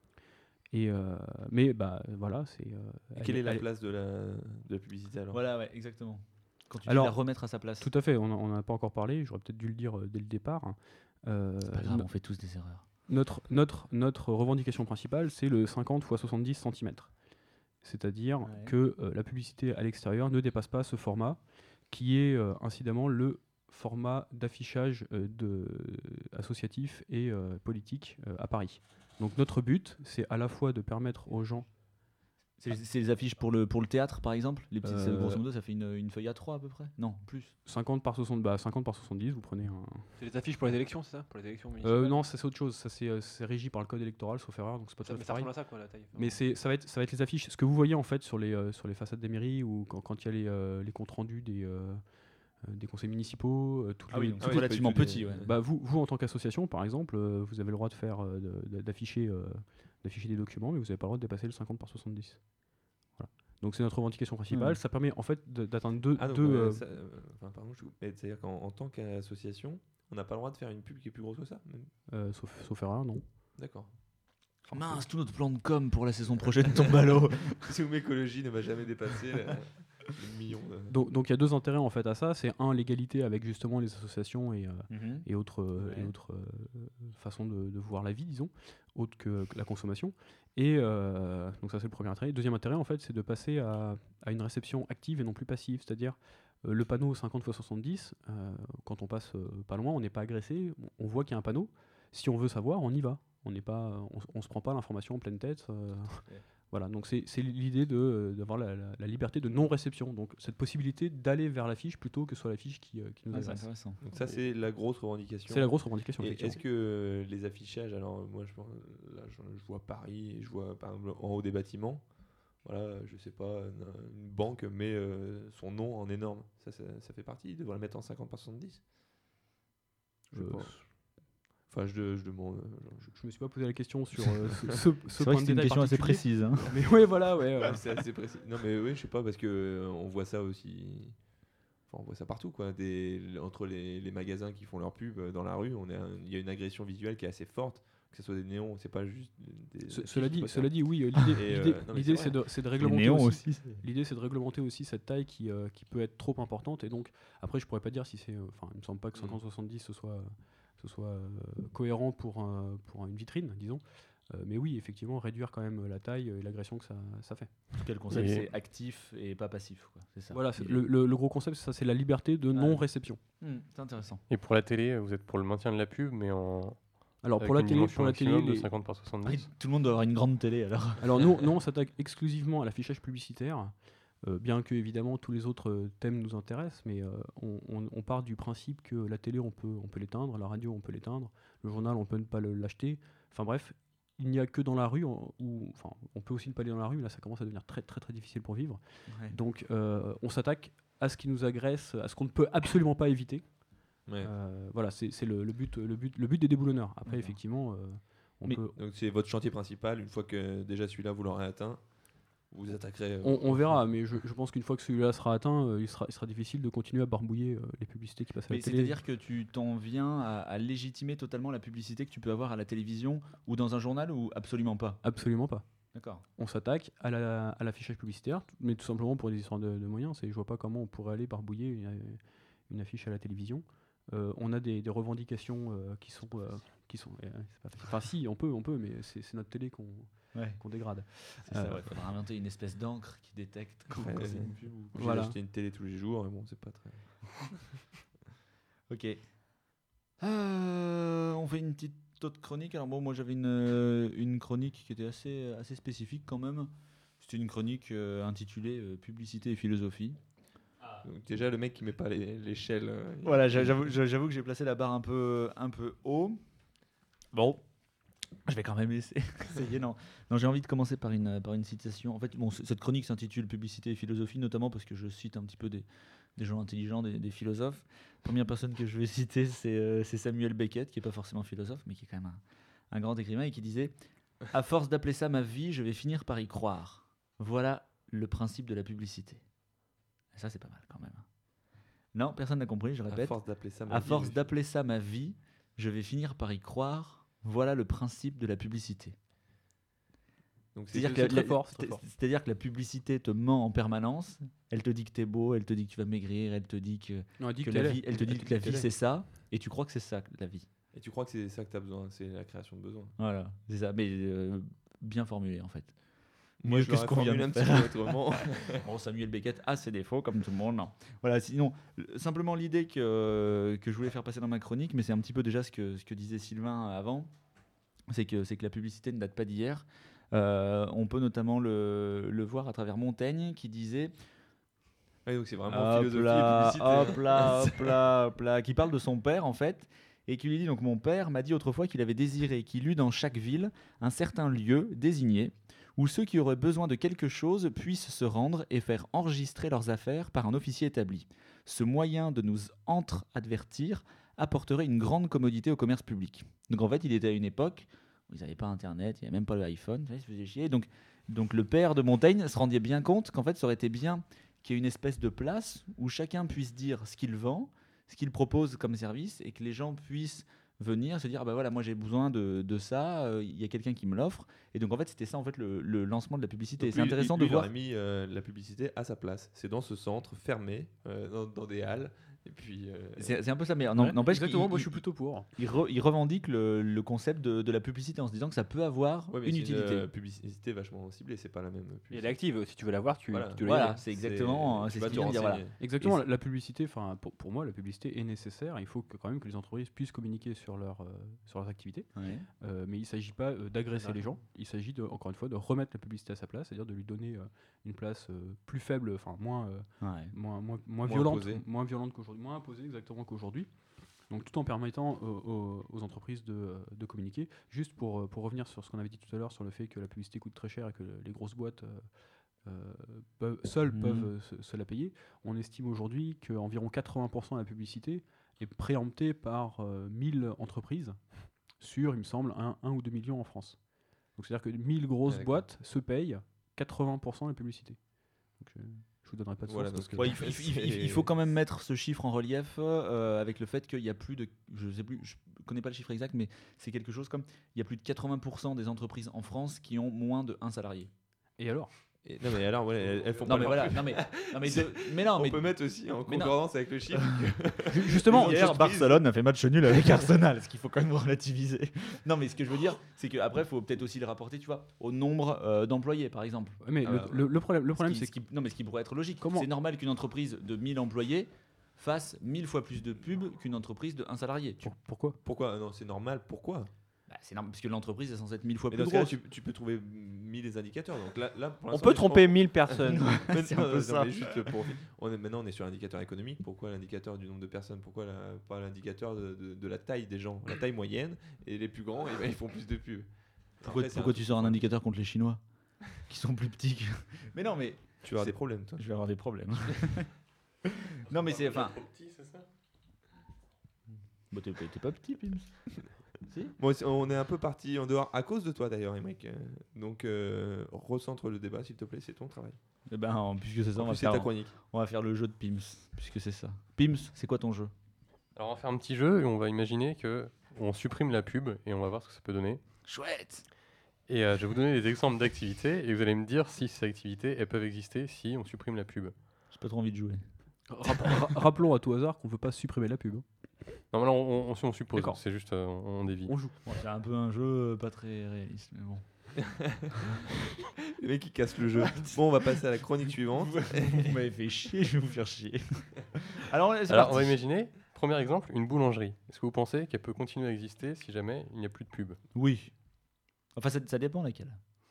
Mais voilà, c'est. Quelle est la place de la publicité alors? Voilà, ouais, exactement. Quand tu dis Alors, la remettre à sa place. Tout à fait, on n'en a pas encore parlé, j'aurais peut-être dû le dire dès le départ. C'est pas grave, on fait tous des erreurs. Notre revendication principale, c'est le 50 x 70 cm. C'est-à-dire que la publicité à l'extérieur ne dépasse pas ce format, qui est incidemment le format d'affichage associatif et politique à Paris. Donc notre but, c'est à la fois de permettre aux gens... C'est les affiches pour le théâtre, par exemple. Les petites, grosso modo, ça fait une feuille A3 à peu près. Non, plus. 50 par 70, vous prenez un... C'est les affiches pour les élections, c'est ça? Pour les élections municipales? Non, c'est autre chose. Ça, c'est régi par le code électoral, sauf erreur, donc c'est pas tout à fait pareil. Ça ressemble à ça, quoi, la taille. Mais ça va être les affiches. Ce que vous voyez en fait sur les façades des mairies ou quand il y a les comptes rendus des conseils municipaux, donc c'est relativement petit. Ouais. Vous en tant qu'association, par exemple, vous avez le droit de faire d'afficher des documents, mais vous n'avez pas le droit de dépasser le 50 par 70. Voilà. Donc c'est notre revendication principale. Ça permet en fait d'atteindre c'est-à-dire qu'en tant qu'association, on n'a pas le droit de faire une pub qui est plus grosse que ça même. Sauf erreur, non. D'accord. Mince, tout notre plan de com pour la saison prochaine tombe à l'eau. Zoom Écologie ne va jamais dépasser le million. Donc il y a deux intérêts en fait à ça. C'est l'égalité avec justement les associations et autres façons de voir la vie, disons, autre que la consommation. Et donc ça c'est le premier intérêt. Le deuxième intérêt en fait, c'est de passer à une réception active et non plus passive, c'est-à-dire le panneau 50 x 70, quand on passe pas loin, on n'est pas agressé, on voit qu'il y a un panneau. Si on veut savoir, on y va. On se prend pas l'information en pleine tête. Voilà, donc c'est l'idée d'avoir la liberté de non-réception. Donc cette possibilité d'aller vers l'affiche plutôt que sur l'affiche qui nous adresse. Donc ça c'est la grosse revendication. C'est la grosse revendication. Et est-ce que les affichages, alors moi je vois Paris et je vois par exemple en haut des bâtiments, voilà, je sais pas, une banque met son nom en énorme. Ça fait partie, ils devraient le mettre en 50 par 70. Je pense. Enfin, je demande. Je me suis pas posé la question sur ce c'est vrai que c'est une question assez précise. Hein. Mais ouais, voilà, c'est assez précis. Non, mais oui, je sais pas parce que on voit ça aussi. Enfin, on voit ça partout, quoi. Entre les magasins qui font leur pub dans la rue, il y a une agression visuelle qui est assez forte. Que ce soit des néons, c'est pas juste des. Cela dit, oui. L'idée, c'est de réglementer. Les néons aussi. L'idée, c'est de réglementer aussi cette taille qui peut être trop importante. Et donc, après, je pourrais pas dire si c'est. Enfin, il me semble pas que 50-70 ce soit cohérent pour une vitrine, disons. Mais oui, effectivement, réduire quand même la taille et l'agression que ça fait. Quel concept, c'est actif et pas passif, quoi. C'est ça. Voilà, le gros concept, c'est ça, c'est la liberté de non-réception. C'est intéressant. Et pour la télé, vous êtes pour le maintien de la pub, mais en... Alors pour la télé, de 50 par 70. Tout le monde doit avoir une grande télé, alors. Alors nous, on s'attaque exclusivement à l'affichage publicitaire. Bien que évidemment tous les autres thèmes nous intéressent, mais on part du principe que la télé on peut l'éteindre, la radio on peut l'éteindre, le journal on peut ne pas l'acheter. Enfin bref, il n'y a que dans la rue, on peut aussi ne pas aller dans la rue, là ça commence à devenir très très très difficile pour vivre. Ouais. Donc on s'attaque à ce qui nous agresse, à ce qu'on ne peut absolument pas éviter. Ouais. Voilà, c'est le but des déboulonneurs. Après, D'accord. effectivement, on Mais- peut. Donc c'est votre chantier principal. Une fois que déjà celui-là vous l'aurez atteint, vous attaquerez. On verra, mais je pense qu'une fois que celui-là sera atteint, il sera difficile de continuer à barbouiller les publicités qui passent à Mais la télé. c'est-à-dire que tu t'en viens à légitimer totalement la publicité que tu peux avoir à la télévision ou dans un journal ou absolument pas? Absolument pas. D'accord. On s'attaque à l'affichage publicitaire, mais tout simplement pour des histoires de moyens. Je vois pas comment on pourrait aller barbouiller une affiche à la télévision. On a des revendications qui sont c'est pas facile. Enfin si, on peut, mais c'est notre télé qu'on dégrade. C'est ça, il faudra inventer une espèce d'encre qui détecte quand Ouais, c'est ouais. une pub. J'ai Voilà. acheté une télé tous les jours, mais bon, c'est pas très. Ok. On fait une petite autre chronique. Alors bon, moi j'avais une chronique qui était assez spécifique quand même. C'était une chronique intitulée Publicité et philosophie. Donc déjà le mec qui met pas l'échelle. Voilà, j'avoue que j'ai placé la barre un peu haut. Bon, je vais quand même essayer. Non, j'ai envie de commencer par une citation. En fait, bon, cette chronique s'intitule Publicité et philosophie, notamment parce que je cite un petit peu des gens intelligents, des philosophes. La première personne que je vais citer, c'est Samuel Beckett, qui n'est pas forcément philosophe, mais qui est quand même un grand écrivain, et qui disait « À force d'appeler ça ma vie, je vais finir par y croire. Voilà le principe de la publicité. » Et ça, c'est pas mal quand même. Non, personne n'a compris, je répète. À force d'appeler ça ma ma vie, vie, je vais finir par y croire. Voilà le principe de la publicité. Donc C'est-à-dire très fort. c'est-à-dire que la publicité te ment en permanence. Elle te dit que t'es beau, elle te dit que tu vas maigrir, elle te dit que la vie, elle te dit que la vie c'est ça, et tu crois que c'est ça la vie. Et tu crois que c'est ça que tu as besoin, c'est la création de besoins. Voilà, c'est ça, mais bien formulé en fait. Moi, je l'aurais formulé un petit peu autrement. Bon, Samuel Beckett a ses défauts, comme tout le monde. Non. Voilà, sinon, simplement l'idée que je voulais faire passer dans ma chronique, mais c'est un petit peu déjà ce que disait Sylvain avant, c'est que la publicité ne date pas d'hier. On peut notamment le voir à travers Montaigne, qui disait... Ouais, donc c'est vraiment philosophie et publicité. Hop là, qui parle de son père, en fait, et qui lui dit, donc, mon père m'a dit autrefois qu'il avait désiré qu'il eût dans chaque ville un certain lieu désigné, où ceux qui auraient besoin de quelque chose puissent se rendre et faire enregistrer leurs affaires par un officier établi. Ce moyen de nous entre-advertir apporterait une grande commodité au commerce public. Donc en fait, il était à une époque où ils n'avaient pas Internet, il n'y avait même pas l'iPhone, ça se faisait chier. Donc le père de Montaigne se rendait bien compte qu'en fait, ça aurait été bien qu'il y ait une espèce de place où chacun puisse dire ce qu'il vend, ce qu'il propose comme service, et que les gens puissent venir se dire ah bah voilà, moi j'ai besoin de ça, il y a quelqu'un qui me l'offre. Et donc en fait c'était ça en fait le lancement de la publicité. Donc C'est intéressant de il voir. aurait mis la publicité à sa place. C'est dans ce centre fermé, dans des halles. Et puis, C'est un peu ça, mais n'empêche Exactement, qu'il- moi je suis plutôt pour. il revendique le concept de la publicité en se disant que ça peut avoir ouais, mais une c'est utilité. Une publicité vachement ciblée, c'est pas la même publicité. Et elle est active, si tu veux la voir, tu dois y Voilà, aller. c'est exactement tu c'est vas ce qu'il te vient de dire. Voilà. renseigner. Exactement, Et la publicité, pour moi, la publicité est nécessaire. Il faut quand même que les entreprises puissent communiquer sur leurs activités. Ouais. Mais il ne s'agit pas d'agresser les gens. Il s'agit, encore une fois, de remettre la publicité à sa place, c'est-à-dire de lui donner une place plus faible, enfin moins violente, imposée. moins violente qu'aujourd'hui, moins imposée exactement qu'aujourd'hui. Donc tout en permettant aux entreprises de communiquer. Juste pour revenir sur ce qu'on avait dit tout à l'heure sur le fait que la publicité coûte très cher et que les grosses boîtes peuvent se la payer, on estime aujourd'hui qu'environ 80% de la publicité est préemptée par 1000 entreprises sur, il me semble, 1 ou 2 millions en France. Donc c'est-à-dire que 1000 grosses d'accord. boîtes se payent 80% de la publicité. Donc, je vous donnerai pas de source. Voilà, parce donc, que- Ouais, il faut quand même mettre ce chiffre en relief avec le fait qu'il y a plus de, je sais plus, je connais pas le chiffre exact, mais c'est quelque chose comme il y a plus de 80% des entreprises en France qui ont moins de 1 salarié. Et alors Non mais alors, voilà, elles font Non pas mais leur voilà, pub. mais non, On mais peut mettre aussi en mais non. concordance avec le chiffre. Justement, hier, Barcelone a fait match nul avec Arsenal, ce qu'il faut quand même relativiser. Non, mais ce que je veux dire, c'est qu'après, il faut peut-être aussi le rapporter, tu vois, au nombre d'employés, par exemple. mais le problème, Ce qui- non, mais ce qui pourrait être logique. Comment C'est normal qu'une entreprise de 1000 employés fasse 1000 fois plus de pubs qu'une entreprise de 1 salarié. pourquoi Pourquoi Non, c'est normal. Pourquoi C'est normal, parce que l'entreprise est censée être 1000 fois Mais plus dans ce cas-là, grosse. tu peux trouver 1000 indicateurs. Donc là, pour On l'instant, peut je tromper pense- 1000 personnes. C'est un peu ça. mais juste pour... Maintenant, on est sur l'indicateur économique. Pourquoi l'indicateur du nombre de personnes? Pourquoi pas l'indicateur de la taille des gens? La taille moyenne, et les plus grands, eh ben, ils font plus de pubs. Pourquoi, Après, c'est pourquoi un tu truc sors un pour- indicateur contre les Chinois qui sont plus petits que... Mais non, mais Tu vas avoir c'est- des problèmes, toi. je vais avoir des problèmes. Non, mais c'est enfin. Bah, t'es pas petit, Pims. Si. Bon, on est un peu parti en dehors à cause de toi d'ailleurs, Emmerich. Donc, recentre le débat, s'il te plaît, c'est ton travail. Eh ben, puisque c'est ça, En on va, plus, c'est ta faire, chronique. on va faire le jeu de Pims, puisque c'est ça. Pims, c'est quoi ton jeu? Alors on va faire un petit jeu et on va imaginer que on supprime la pub et on va voir ce que ça peut donner. Chouette. Et je vais vous donner des exemples d'activités et vous allez me dire si ces activités elles peuvent exister si on supprime la pub. J'ai pas trop envie de jouer. Rappelons à tout hasard qu'on veut pas supprimer la pub. hein. Non mais là on suppose, D'accord. c'est juste on dévie. On joue. Bon, c'est un peu un jeu pas très réaliste, mais bon. Le mec qui casse le jeu. Bon, on va passer à la chronique suivante. Vous m'avez fait chier, je vais vous faire chier. Alors, c'est Alors parti. on va imaginer, premier exemple, une boulangerie. Est-ce que vous pensez qu'elle peut continuer à exister si jamais il n'y a plus de pub? Oui. Enfin, ça dépend laquelle.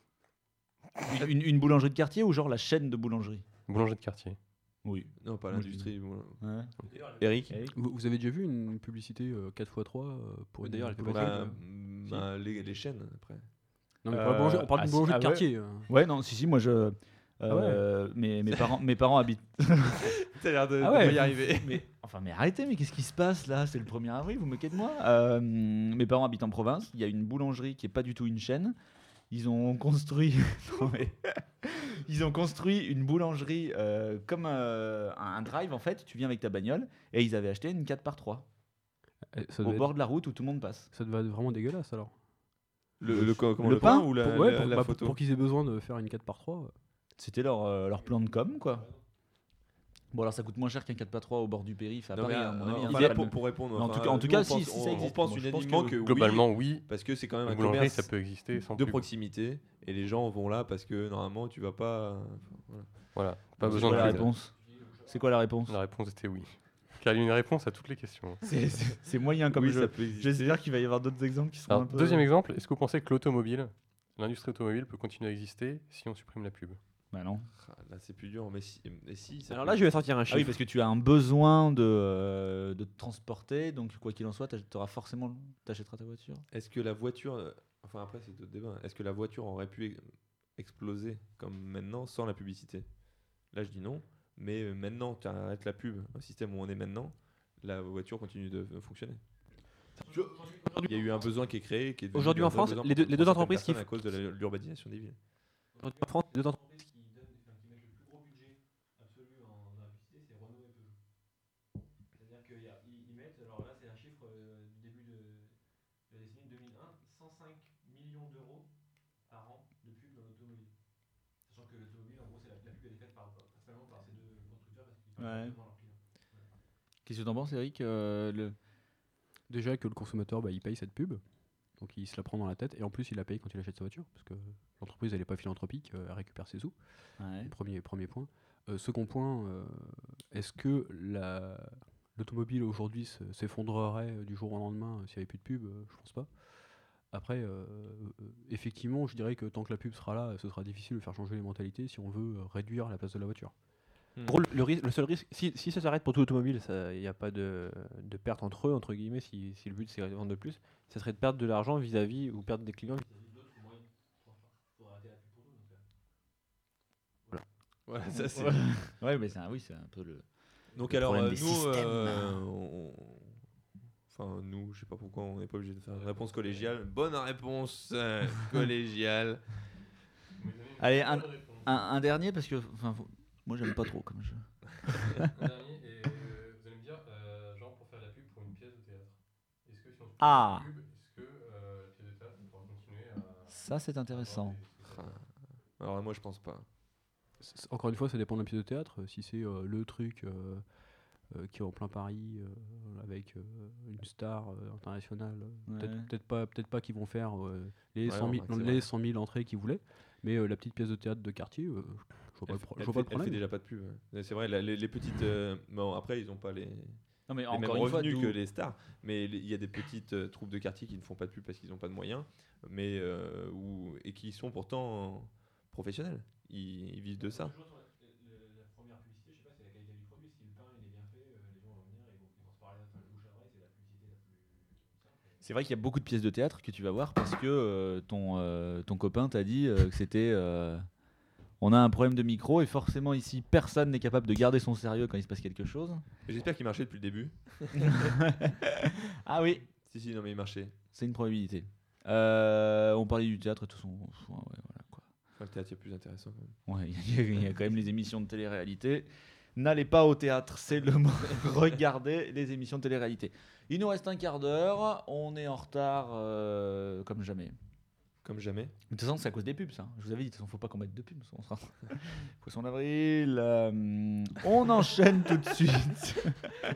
Une boulangerie de quartier ou genre la chaîne de boulangerie? Boulangerie de quartier. Oui. Non, pas Moi, l'industrie. Bon. Ouais. Eric Vous avez déjà vu une publicité 4x3 pour une D'ailleurs, elle fait boulangerie pas Bah, les chaînes, après. Non, mais pas la boulangerie, on parle d'une boulangerie de quartier. Ouais, non, si, moi je. Ah ouais. mes parents habitent. T'as l'air de Ah ouais, y arriver. Mais arrêtez, mais qu'est-ce qui se passe là? C'est le 1er avril, vous moquez de moi? Mes parents habitent en province. Il y a une boulangerie qui est pas du tout une chaîne. Ils ont construit. Non, mais... Ils ont construit une boulangerie comme un drive en fait. Tu viens avec ta bagnole et ils avaient acheté une 4x3 Ça au devait, bord de la route où tout le monde passe. ça devait être vraiment dégueulasse alors. Comment, le le pain pain ou la, Ouais, la pour photo pour qu'ils aient besoin de faire une 4x3. C'était leur plan de com quoi. Bon alors ça coûte moins cher qu'un 4x3 au bord du périph' à Non, Paris mais, à mon avis. enfin, hein, là, c'est pas le- pour répondre. Mais en enfin, tout cas- en tout nous, cas, on si, pense- si, ça on existe. pense Moi, je unanimement pense que oui, Globalement oui. parce que c'est quand même Une un boulangerie commerce ça peut exister sans de pub. proximité et les gens vont là parce que normalement tu vas pas. Voilà. Voilà, pas C'est besoin quoi de la pub. réponse? C'est quoi la réponse? La réponse était oui. Car il y a une réponse à toutes les questions. C'est moyen comme Oui, jeu. ça peut exister. J'espère qu'il va y avoir d'autres exemples qui seront Alors, un peu... deuxième exemple, est-ce que vous pensez que l'automobile, l'industrie automobile peut continuer à exister si on supprime la pub? Bah non. Ah, là c'est plus dur, mais si. Ça Alors peut- là, je vais sortir un Ah chiffre. oui, parce que tu as un besoin de te transporter, donc quoi qu'il en soit, t'achèteras ta voiture. Est-ce que la voiture, enfin après c'est d'autres débats, est-ce que la voiture aurait pu exploser comme maintenant sans la publicité? Là je dis non, mais maintenant tu arrêtes la pub, un système où on est maintenant, la voiture continue de fonctionner. Il y a eu un besoin qui est créé, qui est devenu Aujourd'hui, un en vrai France, besoin les deux- pour les deux certaines entreprises qui personnes à cause de l'urbanisation des villes. Aujourd'hui, en France, les deux entreprises qui mettent le plus gros budget absolu dans la publicité, c'est Renault et Peugeot. C'est-à-dire qu'ils mettent, alors là c'est un chiffre du début de la décennie 2001, 105 millions d'euros par an de pub dans l'automobile. Sachant que l'automobile, en gros, la pub elle est faite principalement par ces deux constructeurs parce qu'ils Ouais. parlent leurs clients. Qu'est-ce que t'en penses, Eric? Déjà que le consommateur, il paye cette pub, donc il se la prend dans la tête, et en plus il la paye quand il achète sa voiture, parce que l'entreprise elle n'est pas philanthropique, elle récupère ses sous. Ouais. Premier point. Second point, est-ce que l'automobile aujourd'hui s'effondrerait du jour au lendemain s'il n'y avait plus de pub? Je pense pas. Après, effectivement, je dirais que tant que la pub sera là, ce sera difficile de faire changer les mentalités si on veut réduire la place de la voiture. En gros, le seul risque, si ça s'arrête pour tout l'automobile, il n'y a pas de perte entre eux, entre guillemets, si le but c'est de vendre de plus, ça serait de perdre de l'argent vis-à-vis ou perdre des clients. Voilà, ça c'est. Ouais, mais c'est un peu le. Donc le alors problème nous, des systèmes. enfin nous, je sais pas pourquoi on n'est pas obligé de faire une réponse collégiale. Bonne réponse collégiale. Allez, un dernier, parce que moi j'aime pas trop comme jeu. Un dernier, et vous allez me dire, genre pour faire la pub pour une pièce de théâtre. Est-ce que si on supprime Ah. la pub, est-ce que la pièce de théâtre pourra continuer à... Ça, c'est intéressant. Alors moi je pense pas. Encore une fois, ça dépend de la pièce de théâtre. Si c'est le truc qui est en plein Paris avec une star internationale, Ouais. peut-être pas qu'ils vont faire les, Ouais, 100 000, remarque, c'est les vrai. 100 000 entrées qu'ils voulaient, mais la petite pièce de théâtre de quartier, je vois pas le Elle problème. fait déjà pas de pub. Ouais. C'est vrai, les petites. Bon après ils ont pas les. Non, mais Les mêmes encore une fois, revenus d'où- que les stars, mais il y a des petites troupes de quartier qui ne font pas de pub parce qu'ils n'ont pas de moyens, mais et qui sont pourtant professionnels. Ils vivent de ça. La première publicité, je sais pas, c'est la qualité du produit. Si le pain il est bien fait, les gens vont venir et vont se parler, enfin, le bouche à oreille, c'est la publicité la plus simple. C'est vrai qu'il y a beaucoup de pièces de théâtre que tu vas voir parce que ton copain t'a dit que c'était... on a un problème de micro et forcément ici, personne n'est capable de garder son sérieux quand il se passe quelque chose. Mais j'espère qu'il marchait depuis le début. Ah oui, Si, non, mais il marchait. c'est une probabilité. On parlait du théâtre et tout son... Ouais, voilà, quoi. Enfin, le théâtre, il y a plus intéressant quand même. Ouais, il y a quand même les émissions de télé-réalité. N'allez pas au théâtre, c'est le mot. Regardez les émissions de télé-réalité. Il nous reste un quart d'heure. On est en retard comme jamais. Comme jamais. De toute façon, c'est à cause des pubs, ça. Je vous avais dit, de toute façon, faut pas qu'on mette de pubs. On sera... Poisson d'avril. On enchaîne tout de suite.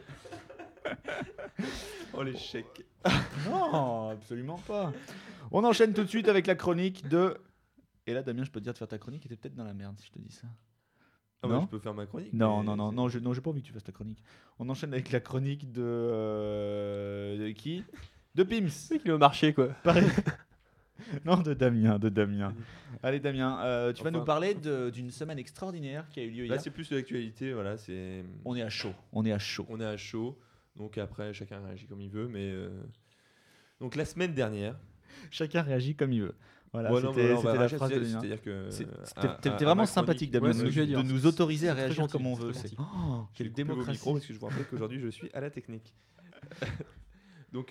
Oh, les chèques. Non, absolument pas. On enchaîne tout de suite avec la chronique de... Et là, Damien, je peux te dire de faire ta chronique. Et t'es peut-être dans la merde si je te dis ça. Ah, Non bah, je peux faire ma chronique. Non, mais non, j'ai pas envie que tu fasses ta chronique. On enchaîne avec la chronique de qui? De Pims. C'est qu'il est au marché, quoi. Pareil. Non, de Damien. Allez, Damien, tu vas Enfin, nous parler d'une semaine extraordinaire qui a eu lieu Là, hier. c'est plus de l'actualité. Voilà, c'est. On est à chaud. On est à chaud. Donc après, chacun réagit comme il veut. Mais donc la semaine dernière. Chacun réagit comme il veut. Voilà, Ouais, non, c'était mais on va la réagir, phrase de Damien. c'est-à-dire que. T'es vraiment sympathique, Damien, Ouais, c'est ce que j'allais dire. de nous autoriser à C'est très réagir gentil, comme on c'est veut. très C'est... gentil. Oh, Quelle quelle démocratie. démocratie. Parce que je vous rappelle qu'aujourd'hui, je suis à la technique. Donc.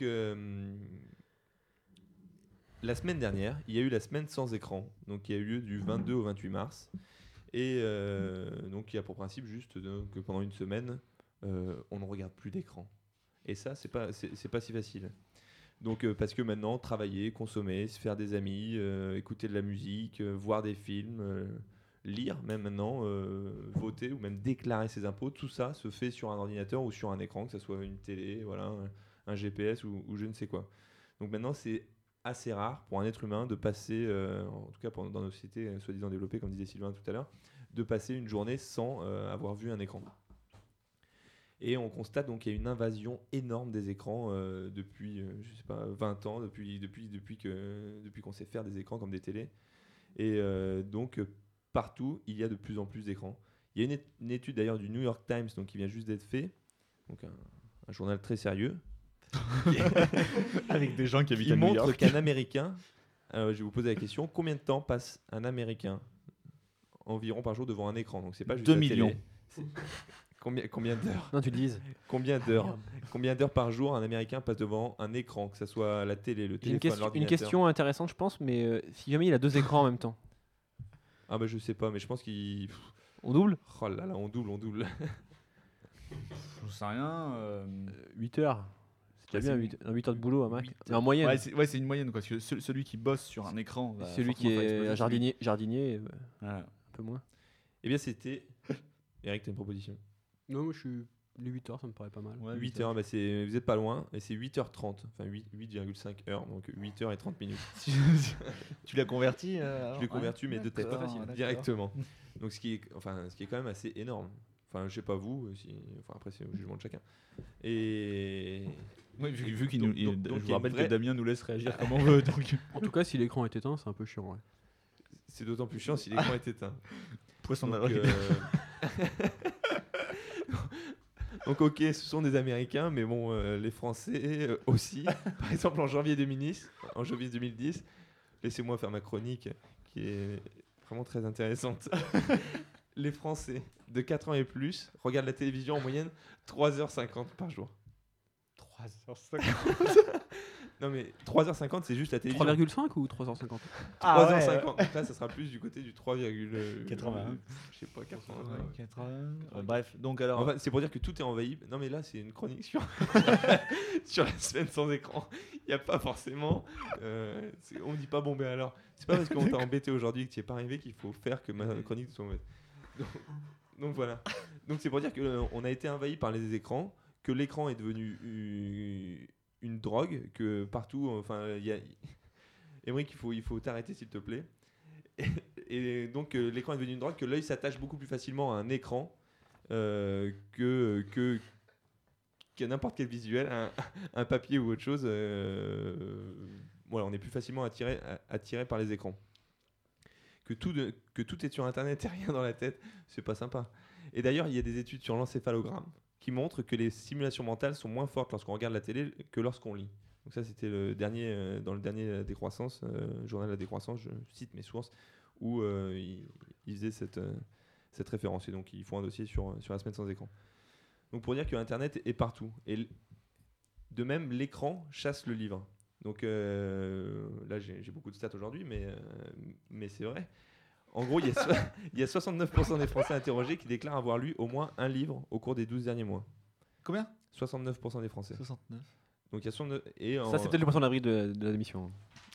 La semaine dernière, il y a eu la semaine sans écran, donc qui a eu lieu du 22 au 28 mars. Et donc il y a pour principe juste que pendant une semaine, on ne regarde plus d'écran. Et ça, c'est pas si facile. Donc parce que maintenant, travailler, consommer, se faire des amis, écouter de la musique, voir des films, lire même maintenant, voter ou même déclarer ses impôts, tout ça se fait sur un ordinateur ou sur un écran, que ce soit une télé, voilà, un GPS ou je ne sais quoi. Donc maintenant, c'est assez rare pour un être humain de passer, en tout cas dans nos sociétés soi-disant développées, comme disait Sylvain tout à l'heure, de passer une journée sans avoir vu un écran. Et on constate donc qu'il y a une invasion énorme des écrans depuis, je sais pas, 20 ans, depuis qu'on sait faire des écrans comme des télés. Et donc partout, il y a de plus en plus d'écrans. Il y a une étude d'ailleurs du New York Times donc, qui vient juste d'être faite, donc un journal très sérieux, Avec des gens qui habitent à il New montre York. qu'un Américain, je vais vous poser la question, combien de temps passe un Américain environ par jour devant un écran? Donc c'est pas juste 2 la télé. millions. C'est- Combien d'heures? Non, tu le dises. Combien d'heures par jour un Américain passe devant un écran, que ce soit la télé, le J'ai téléphone, une l'ordinateur? question intéressante, je pense, mais si jamais il a 2 écrans en même temps, Ah bah je sais pas, mais je pense qu'il... on double Oh là là, on double. Je sais rien. 8 heures. C'est déjà Ouais, bien, c'est 8 heures de boulot à max. 8 Mais en moyenne. Ouais, c'est une moyenne quoi. Parce que celui qui bosse sur un écran, va Celui qui forcément faire est exploser jardinier, Voilà. un peu moins. Eh bien c'était... Eric, t'as une proposition? Non, moi je suis. Les 8 heures, ça me paraît pas mal. Ouais, 8 heures, bah vous êtes pas loin, et c'est 8h30, enfin 8,5 heures, donc 8h30 minutes. Tu l'as converti Je l'ai converti, mais de tête, d'accord. directement. Donc ce qui est quand même assez énorme. Enfin, je sais pas vous, après c'est au jugement de chacun. Et Ouais, vu qu'il nous, Donc, je il y a vous une rappelle vraie- que Damien nous laisse réagir comme on veut. Donc... En tout cas, si l'écran est éteint, c'est un peu chiant. Ouais. c'est d'autant plus chiant si l'écran est éteint. Poisson Donc, d'avril. donc ok, ce sont des Américains, mais bon, les Français aussi. Par exemple, en janvier 2010, laissez-moi faire ma chronique qui est vraiment très intéressante. Les Français de 4 ans et plus regardent la télévision en moyenne 3h50 par jour. 3h50. Non mais 3h50 c'est juste la télévision. 3,5 ou 3h50? 3h50. Donc là ça sera plus du côté du 3,81. 81. Je sais pas, 80. Bref, donc alors. Enfin, c'est pour dire que tout est envahi. Non mais là c'est une chronique sur, sur la semaine sans écran. Il n'y a pas forcément... on ne dit pas bon ben alors. C'est pas parce qu'on t'a embêté aujourd'hui et que tu n'y es pas arrivé qu'il faut faire que ma chronique soit mauvaise. Donc voilà. Donc c'est pour dire qu'on a été envahi par les écrans, que l'écran est devenu une drogue, que partout... Enfin, Émeric, il faut t'arrêter s'il te plaît. Et donc l'écran est devenu une drogue, que l'œil s'attache beaucoup plus facilement à un écran que n'importe quel visuel, un papier ou autre chose. Voilà, on est plus facilement attiré par les écrans. Que tout est sur Internet et rien dans la tête, c'est pas sympa. Et d'ailleurs, il y a des études sur l'encéphalogramme qui montrent que les stimulations mentales sont moins fortes lorsqu'on regarde la télé que lorsqu'on lit. Donc ça, c'était le dernier, dans le dernier Décroissance, journal de la décroissance, je cite mes sources, où il faisait cette référence. Et donc, ils font un dossier sur la semaine sans écran. Donc, pour dire que Internet est partout. Et de même, l'écran chasse le livre. Donc, là, j'ai beaucoup de stats aujourd'hui, mais c'est vrai. En gros, il y a 69% des Français interrogés qui déclarent avoir lu au moins un livre au cours des 12 derniers mois. Combien ? 69% des Français. 69. Donc, il y a 69... Ça, c'était le poisson d'avril de la démission.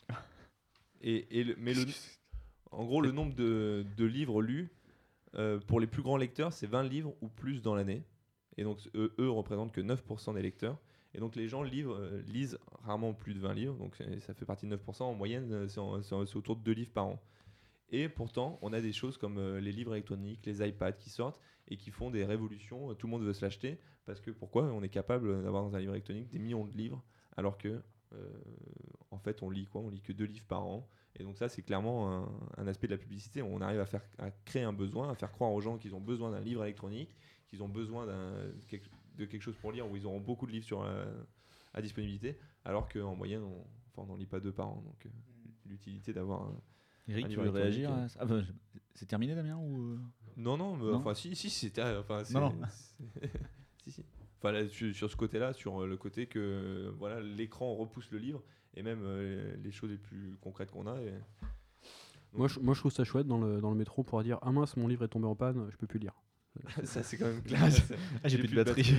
En gros, le nombre de livres lus, pour les plus grands lecteurs, c'est 20 livres ou plus dans l'année. Et donc, eux représentent que 9% des lecteurs. Et donc, les gens lisent rarement plus de 20 livres. Donc, ça fait partie de 9%. En moyenne, c'est autour de 2 livres par an. Et pourtant, on a des choses comme les livres électroniques, les iPads qui sortent et qui font des révolutions. Tout le monde veut se l'acheter parce que pourquoi on est capable d'avoir dans un livre électronique des millions de livres alors que en fait on lit quoi ? On lit que 2 livres par an. Et donc ça, c'est clairement un aspect de la publicité. On arrive à créer un besoin, à faire croire aux gens qu'ils ont besoin d'un livre électronique, qu'ils ont besoin de quelque chose pour lire, où ils auront beaucoup de livres à disponibilité, alors qu'en moyenne, on n'en lit pas 2 par an. Donc l'utilité d'avoir Eric, tu veux réagir à ça ? C'est terminé, Damien ou... Non, enfin si, c'était... Enfin, non. si. Enfin, là, sur ce côté-là, sur le côté que voilà, l'écran repousse le livre, et même les choses les plus concrètes qu'on a. Moi, je trouve ça chouette dans le métro pour dire « Ah mince, mon livre est tombé en panne, je peux plus lire. » Ça, c'est quand même classe. J'ai plus de batterie.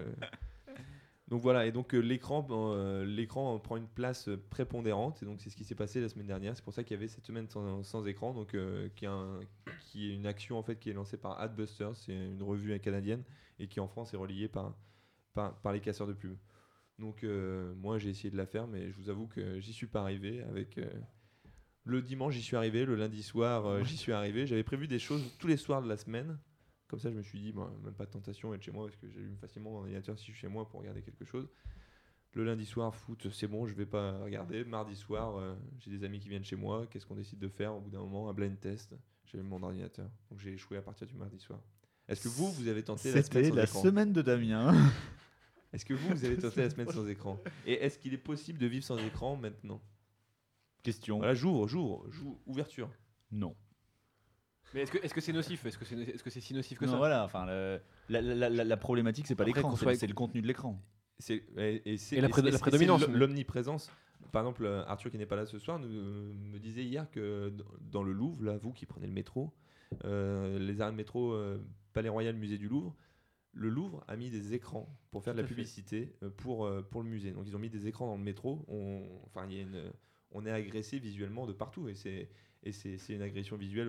Donc voilà, et donc l'écran prend une place prépondérante, et donc c'est ce qui s'est passé la semaine dernière. C'est pour ça qu'il y avait cette semaine sans écran, donc qui est une action en fait qui est lancée par Adbusters, c'est une revue canadienne et qui en France est relayée par les casseurs de pub. Donc moi j'ai essayé de la faire, mais je vous avoue que j'y suis pas arrivé. Avec le dimanche j'y suis arrivé, le lundi soir j'y suis arrivé. J'avais prévu des choses tous les soirs de la semaine. Comme ça, je me suis dit, même pas de tentation d'être chez moi parce que j'allume facilement mon ordinateur si je suis chez moi pour regarder quelque chose. Le lundi soir, foot, c'est bon, je vais pas regarder. Mardi soir, j'ai des amis qui viennent chez moi. Qu'est-ce qu'on décide de faire au bout d'un moment ? Un blind test. J'allume mon ordinateur. Donc j'ai échoué à partir du mardi soir. Est-ce que vous avez tenté la semaine sans écran ? Semaine de Damien. Est-ce que vous avez tenté la semaine sans écran ? Et est-ce qu'il est possible de vivre sans écran maintenant ? Question. Voilà, j'ouvre, ouverture. Non. Mais est-ce que c'est nocif ? Est-ce que c'est si nocif que ça ? Non, voilà, enfin, la problématique, c'est pas Après, l'écran, c'est le contenu de l'écran. Et la prédominance. L'omniprésence. Par exemple, Arthur, qui n'est pas là ce soir, me disait hier que dans le Louvre, là, vous qui prenez le métro, les arrêts de métro Palais Royal, Musée du Louvre, le Louvre a mis des écrans pour faire de la publicité pour le musée. Donc ils ont mis des écrans dans le métro. On est agressé visuellement de partout et c'est une agression visuelle.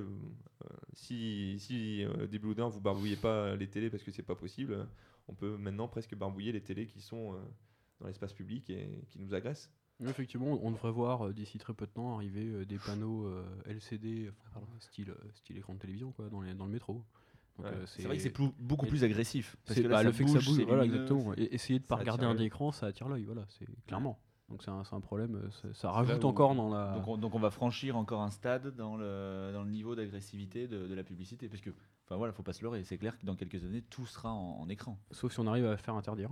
Si des Blooders, vous barbouillez pas les télés parce que c'est pas possible, on peut maintenant presque barbouiller les télés qui sont dans l'espace public et qui nous agressent. Effectivement, on devrait voir d'ici très peu de temps arriver des panneaux LCD, style écran de télévision, quoi, dans le métro. Donc, c'est vrai que c'est beaucoup plus agressif. Parce que que là, le fait que ça bouge, c'est voilà, lumineux, exactement. Et essayer de pas regarder un écran, ça attire l'œil, voilà, c'est clairement. Donc c'est un problème, ça rajoute encore dans la... Donc on va franchir encore un stade dans le niveau d'agressivité de la publicité. Parce que, enfin voilà, faut pas se leurrer, c'est clair que dans quelques années, tout sera en écran. Sauf si on arrive à faire interdire.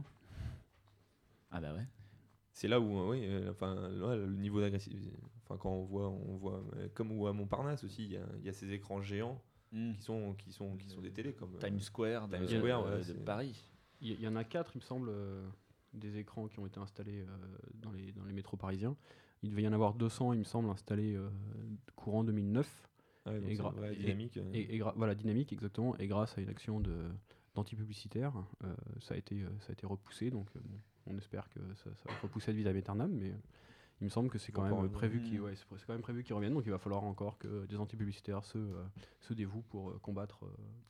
Ah bah ouais. C'est là où, le niveau d'agressivité... Enfin, quand on voit comme où à Montparnasse aussi, il y a ces écrans géants qui sont des télés comme Times Square de Paris. Il y en a 4, il me semble, des écrans qui ont été installés dans les métros parisiens. Il devait y en avoir 200, il me semble, installés courant 2009. Dynamique. Voilà, dynamique, exactement. Et grâce à une action d'anti-publicitaire, ça a été repoussé. Donc on espère que ça va être repoussé ad vitam aeternam, mais il me semble que c'est quand même prévu qu'ils reviennent. Donc il va falloir encore que des anti-publicitaires se dévouent pour combattre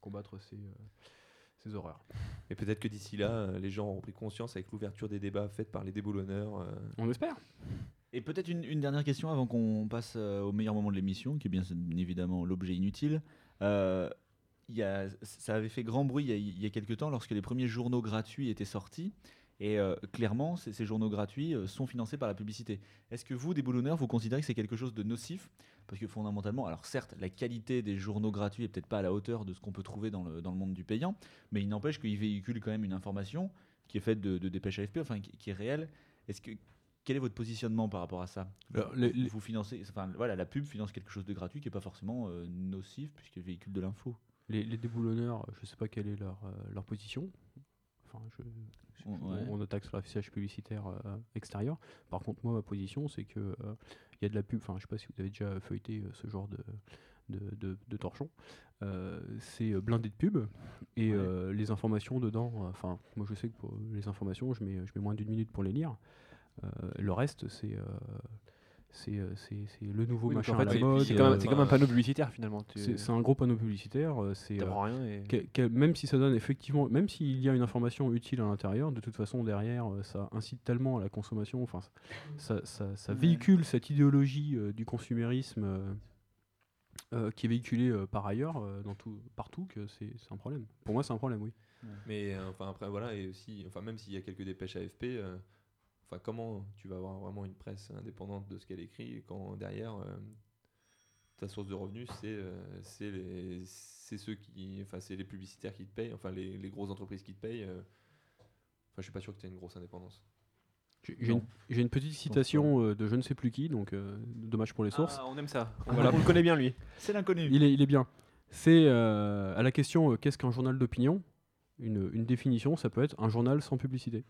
ces horreurs. Et peut-être que d'ici là, les gens auront pris conscience avec l'ouverture des débats faits par les déboulonneurs. On espère. Et peut-être une dernière question avant qu'on passe au meilleur moment de l'émission, qui est bien évidemment l'objet inutile. Ça avait fait grand bruit il y a quelques temps lorsque les premiers journaux gratuits étaient sortis. Et clairement, ces journaux gratuits sont financés par la publicité. Est-ce que vous, déboulonneurs, vous considérez que c'est quelque chose de nocif ? Parce que fondamentalement, alors certes, la qualité des journaux gratuits est peut-être pas à la hauteur de ce qu'on peut trouver dans le monde du payant, mais il n'empêche qu'ils véhiculent quand même une information qui est faite de dépêche AFP, enfin qui est réelle. Est-ce que quel est votre positionnement par rapport à ça? Alors, Vous financez, enfin voilà, la pub finance quelque chose de gratuit qui est pas forcément nocif puisqu'il véhicule de l'info. Les déboulonneurs, je sais pas quelle est leur position. Enfin, on attaque sur l'affichage publicitaire extérieur. Par contre, moi, ma position, c'est que il y a de la pub. Enfin, je sais pas si vous avez déjà feuilleté ce genre de torchon. C'est blindé de pub et les informations dedans. Enfin, moi, je sais que pour les informations, je mets moins d'une minute pour les lire. Le reste, c'est le nouveau Oui, machin en fait, à la mode. c'est comme un panneau publicitaire finalement. C'est un gros panneau publicitaire. T'apprends rien et... Même si ça donne effectivement, même s'il y a une information utile à l'intérieur, de toute façon derrière, ça incite tellement à la consommation. Enfin, ça véhicule cette idéologie du consumérisme qui est véhiculée par ailleurs, partout, que c'est un problème. Pour moi, c'est un problème, oui. Mais enfin après voilà, et aussi enfin même s'il y a quelques dépêches AFP, enfin comment tu vas avoir vraiment une presse indépendante de ce qu'elle écrit quand derrière ta source de revenus c'est ceux qui, enfin c'est les publicitaires qui te payent, enfin les grosses entreprises qui te payent. Enfin je suis pas sûr que tu aies une grosse indépendance. J'ai une petite citation de je ne sais plus qui, donc dommage pour les sources. Ah, on aime ça. Voilà. On le connaît bien lui. C'est l'inconnu. Il est bien. C'est à la question qu'est-ce qu'un journal d'opinion, une définition, ça peut être un journal sans publicité.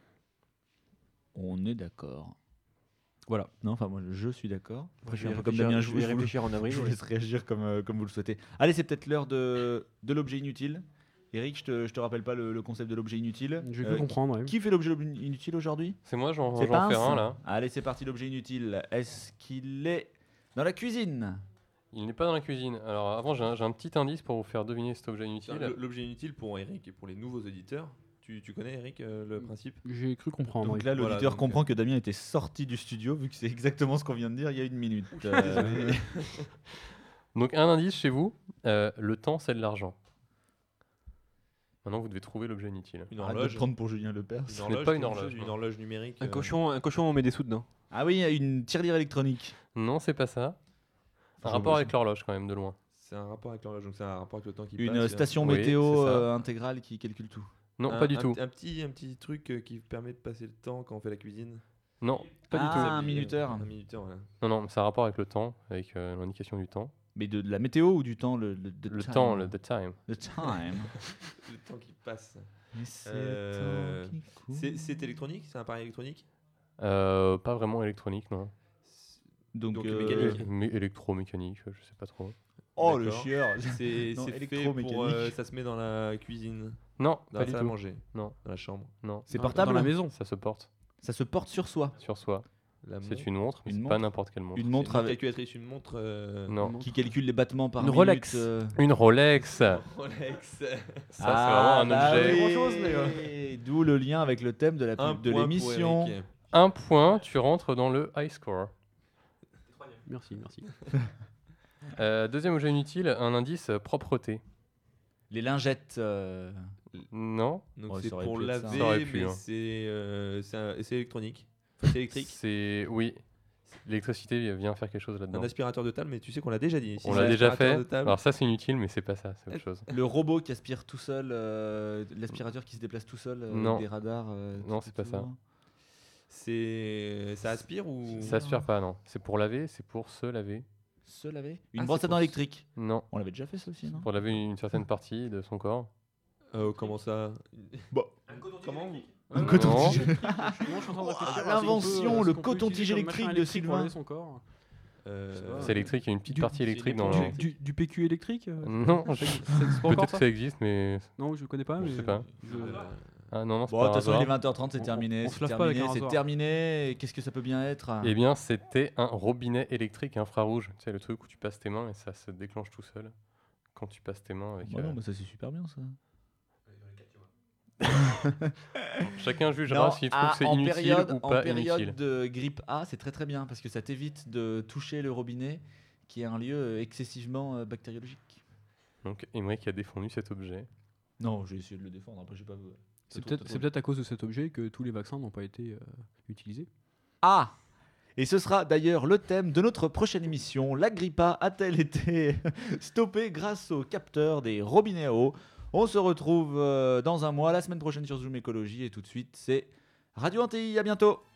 On est d'accord. Voilà. Non, enfin moi je suis d'accord. Après, je suis vais un peu comme réfléchir- Damien, je vais réfléchir en avril, Je vous mais- laisse réagir comme vous le souhaitez. Allez, c'est peut-être l'heure de l'objet inutile. Eric, je te rappelle pas le concept de l'objet inutile. Je vais comprendre. Ouais. Qui fait l'objet inutile aujourd'hui? C'est moi, j'en C'est fais Pince. un là. Allez, c'est parti, l'objet inutile. Est-ce qu'il est dans la cuisine? Il n'est pas dans la cuisine. Alors avant, j'ai un petit indice pour vous faire deviner cet objet inutile. L'objet inutile pour Eric et pour les nouveaux auditeurs, tu connais Eric le principe? J'ai cru comprendre. Donc oui. là, l'auditeur Voilà, donc, comprend que Damien était sorti du studio, vu que c'est exactement ce qu'on vient de dire il y a une minute. Désolé. Donc un indice chez vous, le temps c'est de l'argent. Maintenant vous devez trouver l'objet inutile. Une Arrête de horloge. te prendre pour Julien Lepers. Une Ce horloge, n'est pas une quelque chose, horloge. une non. horloge numérique. Un cochon, on met des sous dedans. Ah oui, une tirelire électronique. Non, c'est pas ça. Un Je rapport vois avec l'horloge quand même de loin. C'est un rapport avec l'horloge, donc c'est un rapport avec le temps qui Une passe. station Oui, météo c'est ça. intégrale qui calcule tout. Non, pas du tout. Un petit truc qui permet de passer le temps quand on fait la cuisine. Non, pas du Ah, tout. un minuteur. Un minuteur, voilà. Non, c'est un rapport avec le temps, avec l'indication du temps. Mais de la météo ou du temps Le time. temps, the time. The time. Le temps qui passe. Mais c'est Euh, le temps qui court. C'est électronique? C'est un appareil électronique? Pas vraiment électronique, non. Donc, mécanique. Mais électromécanique, je sais pas trop. Oh, le D'accord. chieur. C'est Non, fait pour. électromécanique. Ça se met dans la cuisine, Non, dans pas la du salle à tout. manger, Non, dans la chambre. non. C'est Dans- portable dans la maison. Ça se porte Ça se porte sur soi. sur soi. La C'est montre. une montre, mais Une c'est montre. pas n'importe quelle montre. Une montre Une avec calculatrice, une montre. Non. qui calcule les battements par Une minute. Rolex. Une Rolex. Rolex. Ça, c'est vraiment un bah objet. oui. Grand-chose, mais, D'où le lien avec le thème de la Un pub de point pour l'émission. Eric. Un point, tu rentres dans le high score. Merci. Deuxième objet inutile, un indice propreté. Les lingettes. Non, Donc Ouais, c'est ça aurait pour pu être ça. Ça aurait laver, pu, mais hein. c'est électronique. Enfin, c'est électrique. c'est oui. L'électricité vient faire quelque chose Un là-dedans. aspirateur de table, mais tu sais qu'on l'a déjà dit. On l'a déjà fait. De table. Alors ça c'est inutile, mais c'est pas ça, c'est autre chose. Le robot qui aspire tout seul, l'aspirateur qui se déplace tout seul, Non. des radars. Non, c'est pas ça. Ça aspire ou Ça aspire pas, non. C'est pour laver, c'est pour se laver. Se laver. Une Ah, brosse c'est à dents pour électrique. Non, On l'avait déjà fait ça aussi, non pour laver une certaine partie de son corps. Comment ça? Bon. Comment Un Non. coton-tige. L'invention, le coton-tige électrique de Sylvain. Son corps. C'est électrique, il y a une petite partie électrique dans. Du PQ électrique Non, c'est pas encore peut-être que ça ça existe, mais Non, je connais pas. je mais sais pas. je- Ah non, c'est Bon, de pas toute façon, un il est hasard. 20h30, c'est On- terminé. on se C'est lave pas avec terminé, un c'est rasoir. terminé. Qu'est-ce que ça peut bien être? Eh bien, c'était un robinet électrique infrarouge. Tu sais, le truc où tu passes tes mains et ça se déclenche tout seul quand tu passes tes mains avec. Bah non, mais ça c'est super bien ça. Chacun jugera s'il trouve que c'est en inutile période, ou en pas période inutile. de grippe A, c'est très très bien parce que ça t'évite de toucher le robinet qui est un lieu excessivement bactériologique. Donc, Emmerich a défendu cet objet. Non, j'ai essayé de le défendre, après je sais pas. C'est peut-être à cause de cet objet que tous les vaccins n'ont pas été utilisés. Ah! Et ce sera d'ailleurs le thème de notre prochaine émission. La grippa a-t-elle été stoppée grâce au capteur des robinets à eau? On se retrouve dans un mois, la semaine prochaine sur Zoom Écologie. Et tout de suite, c'est Radio Antilles. À bientôt!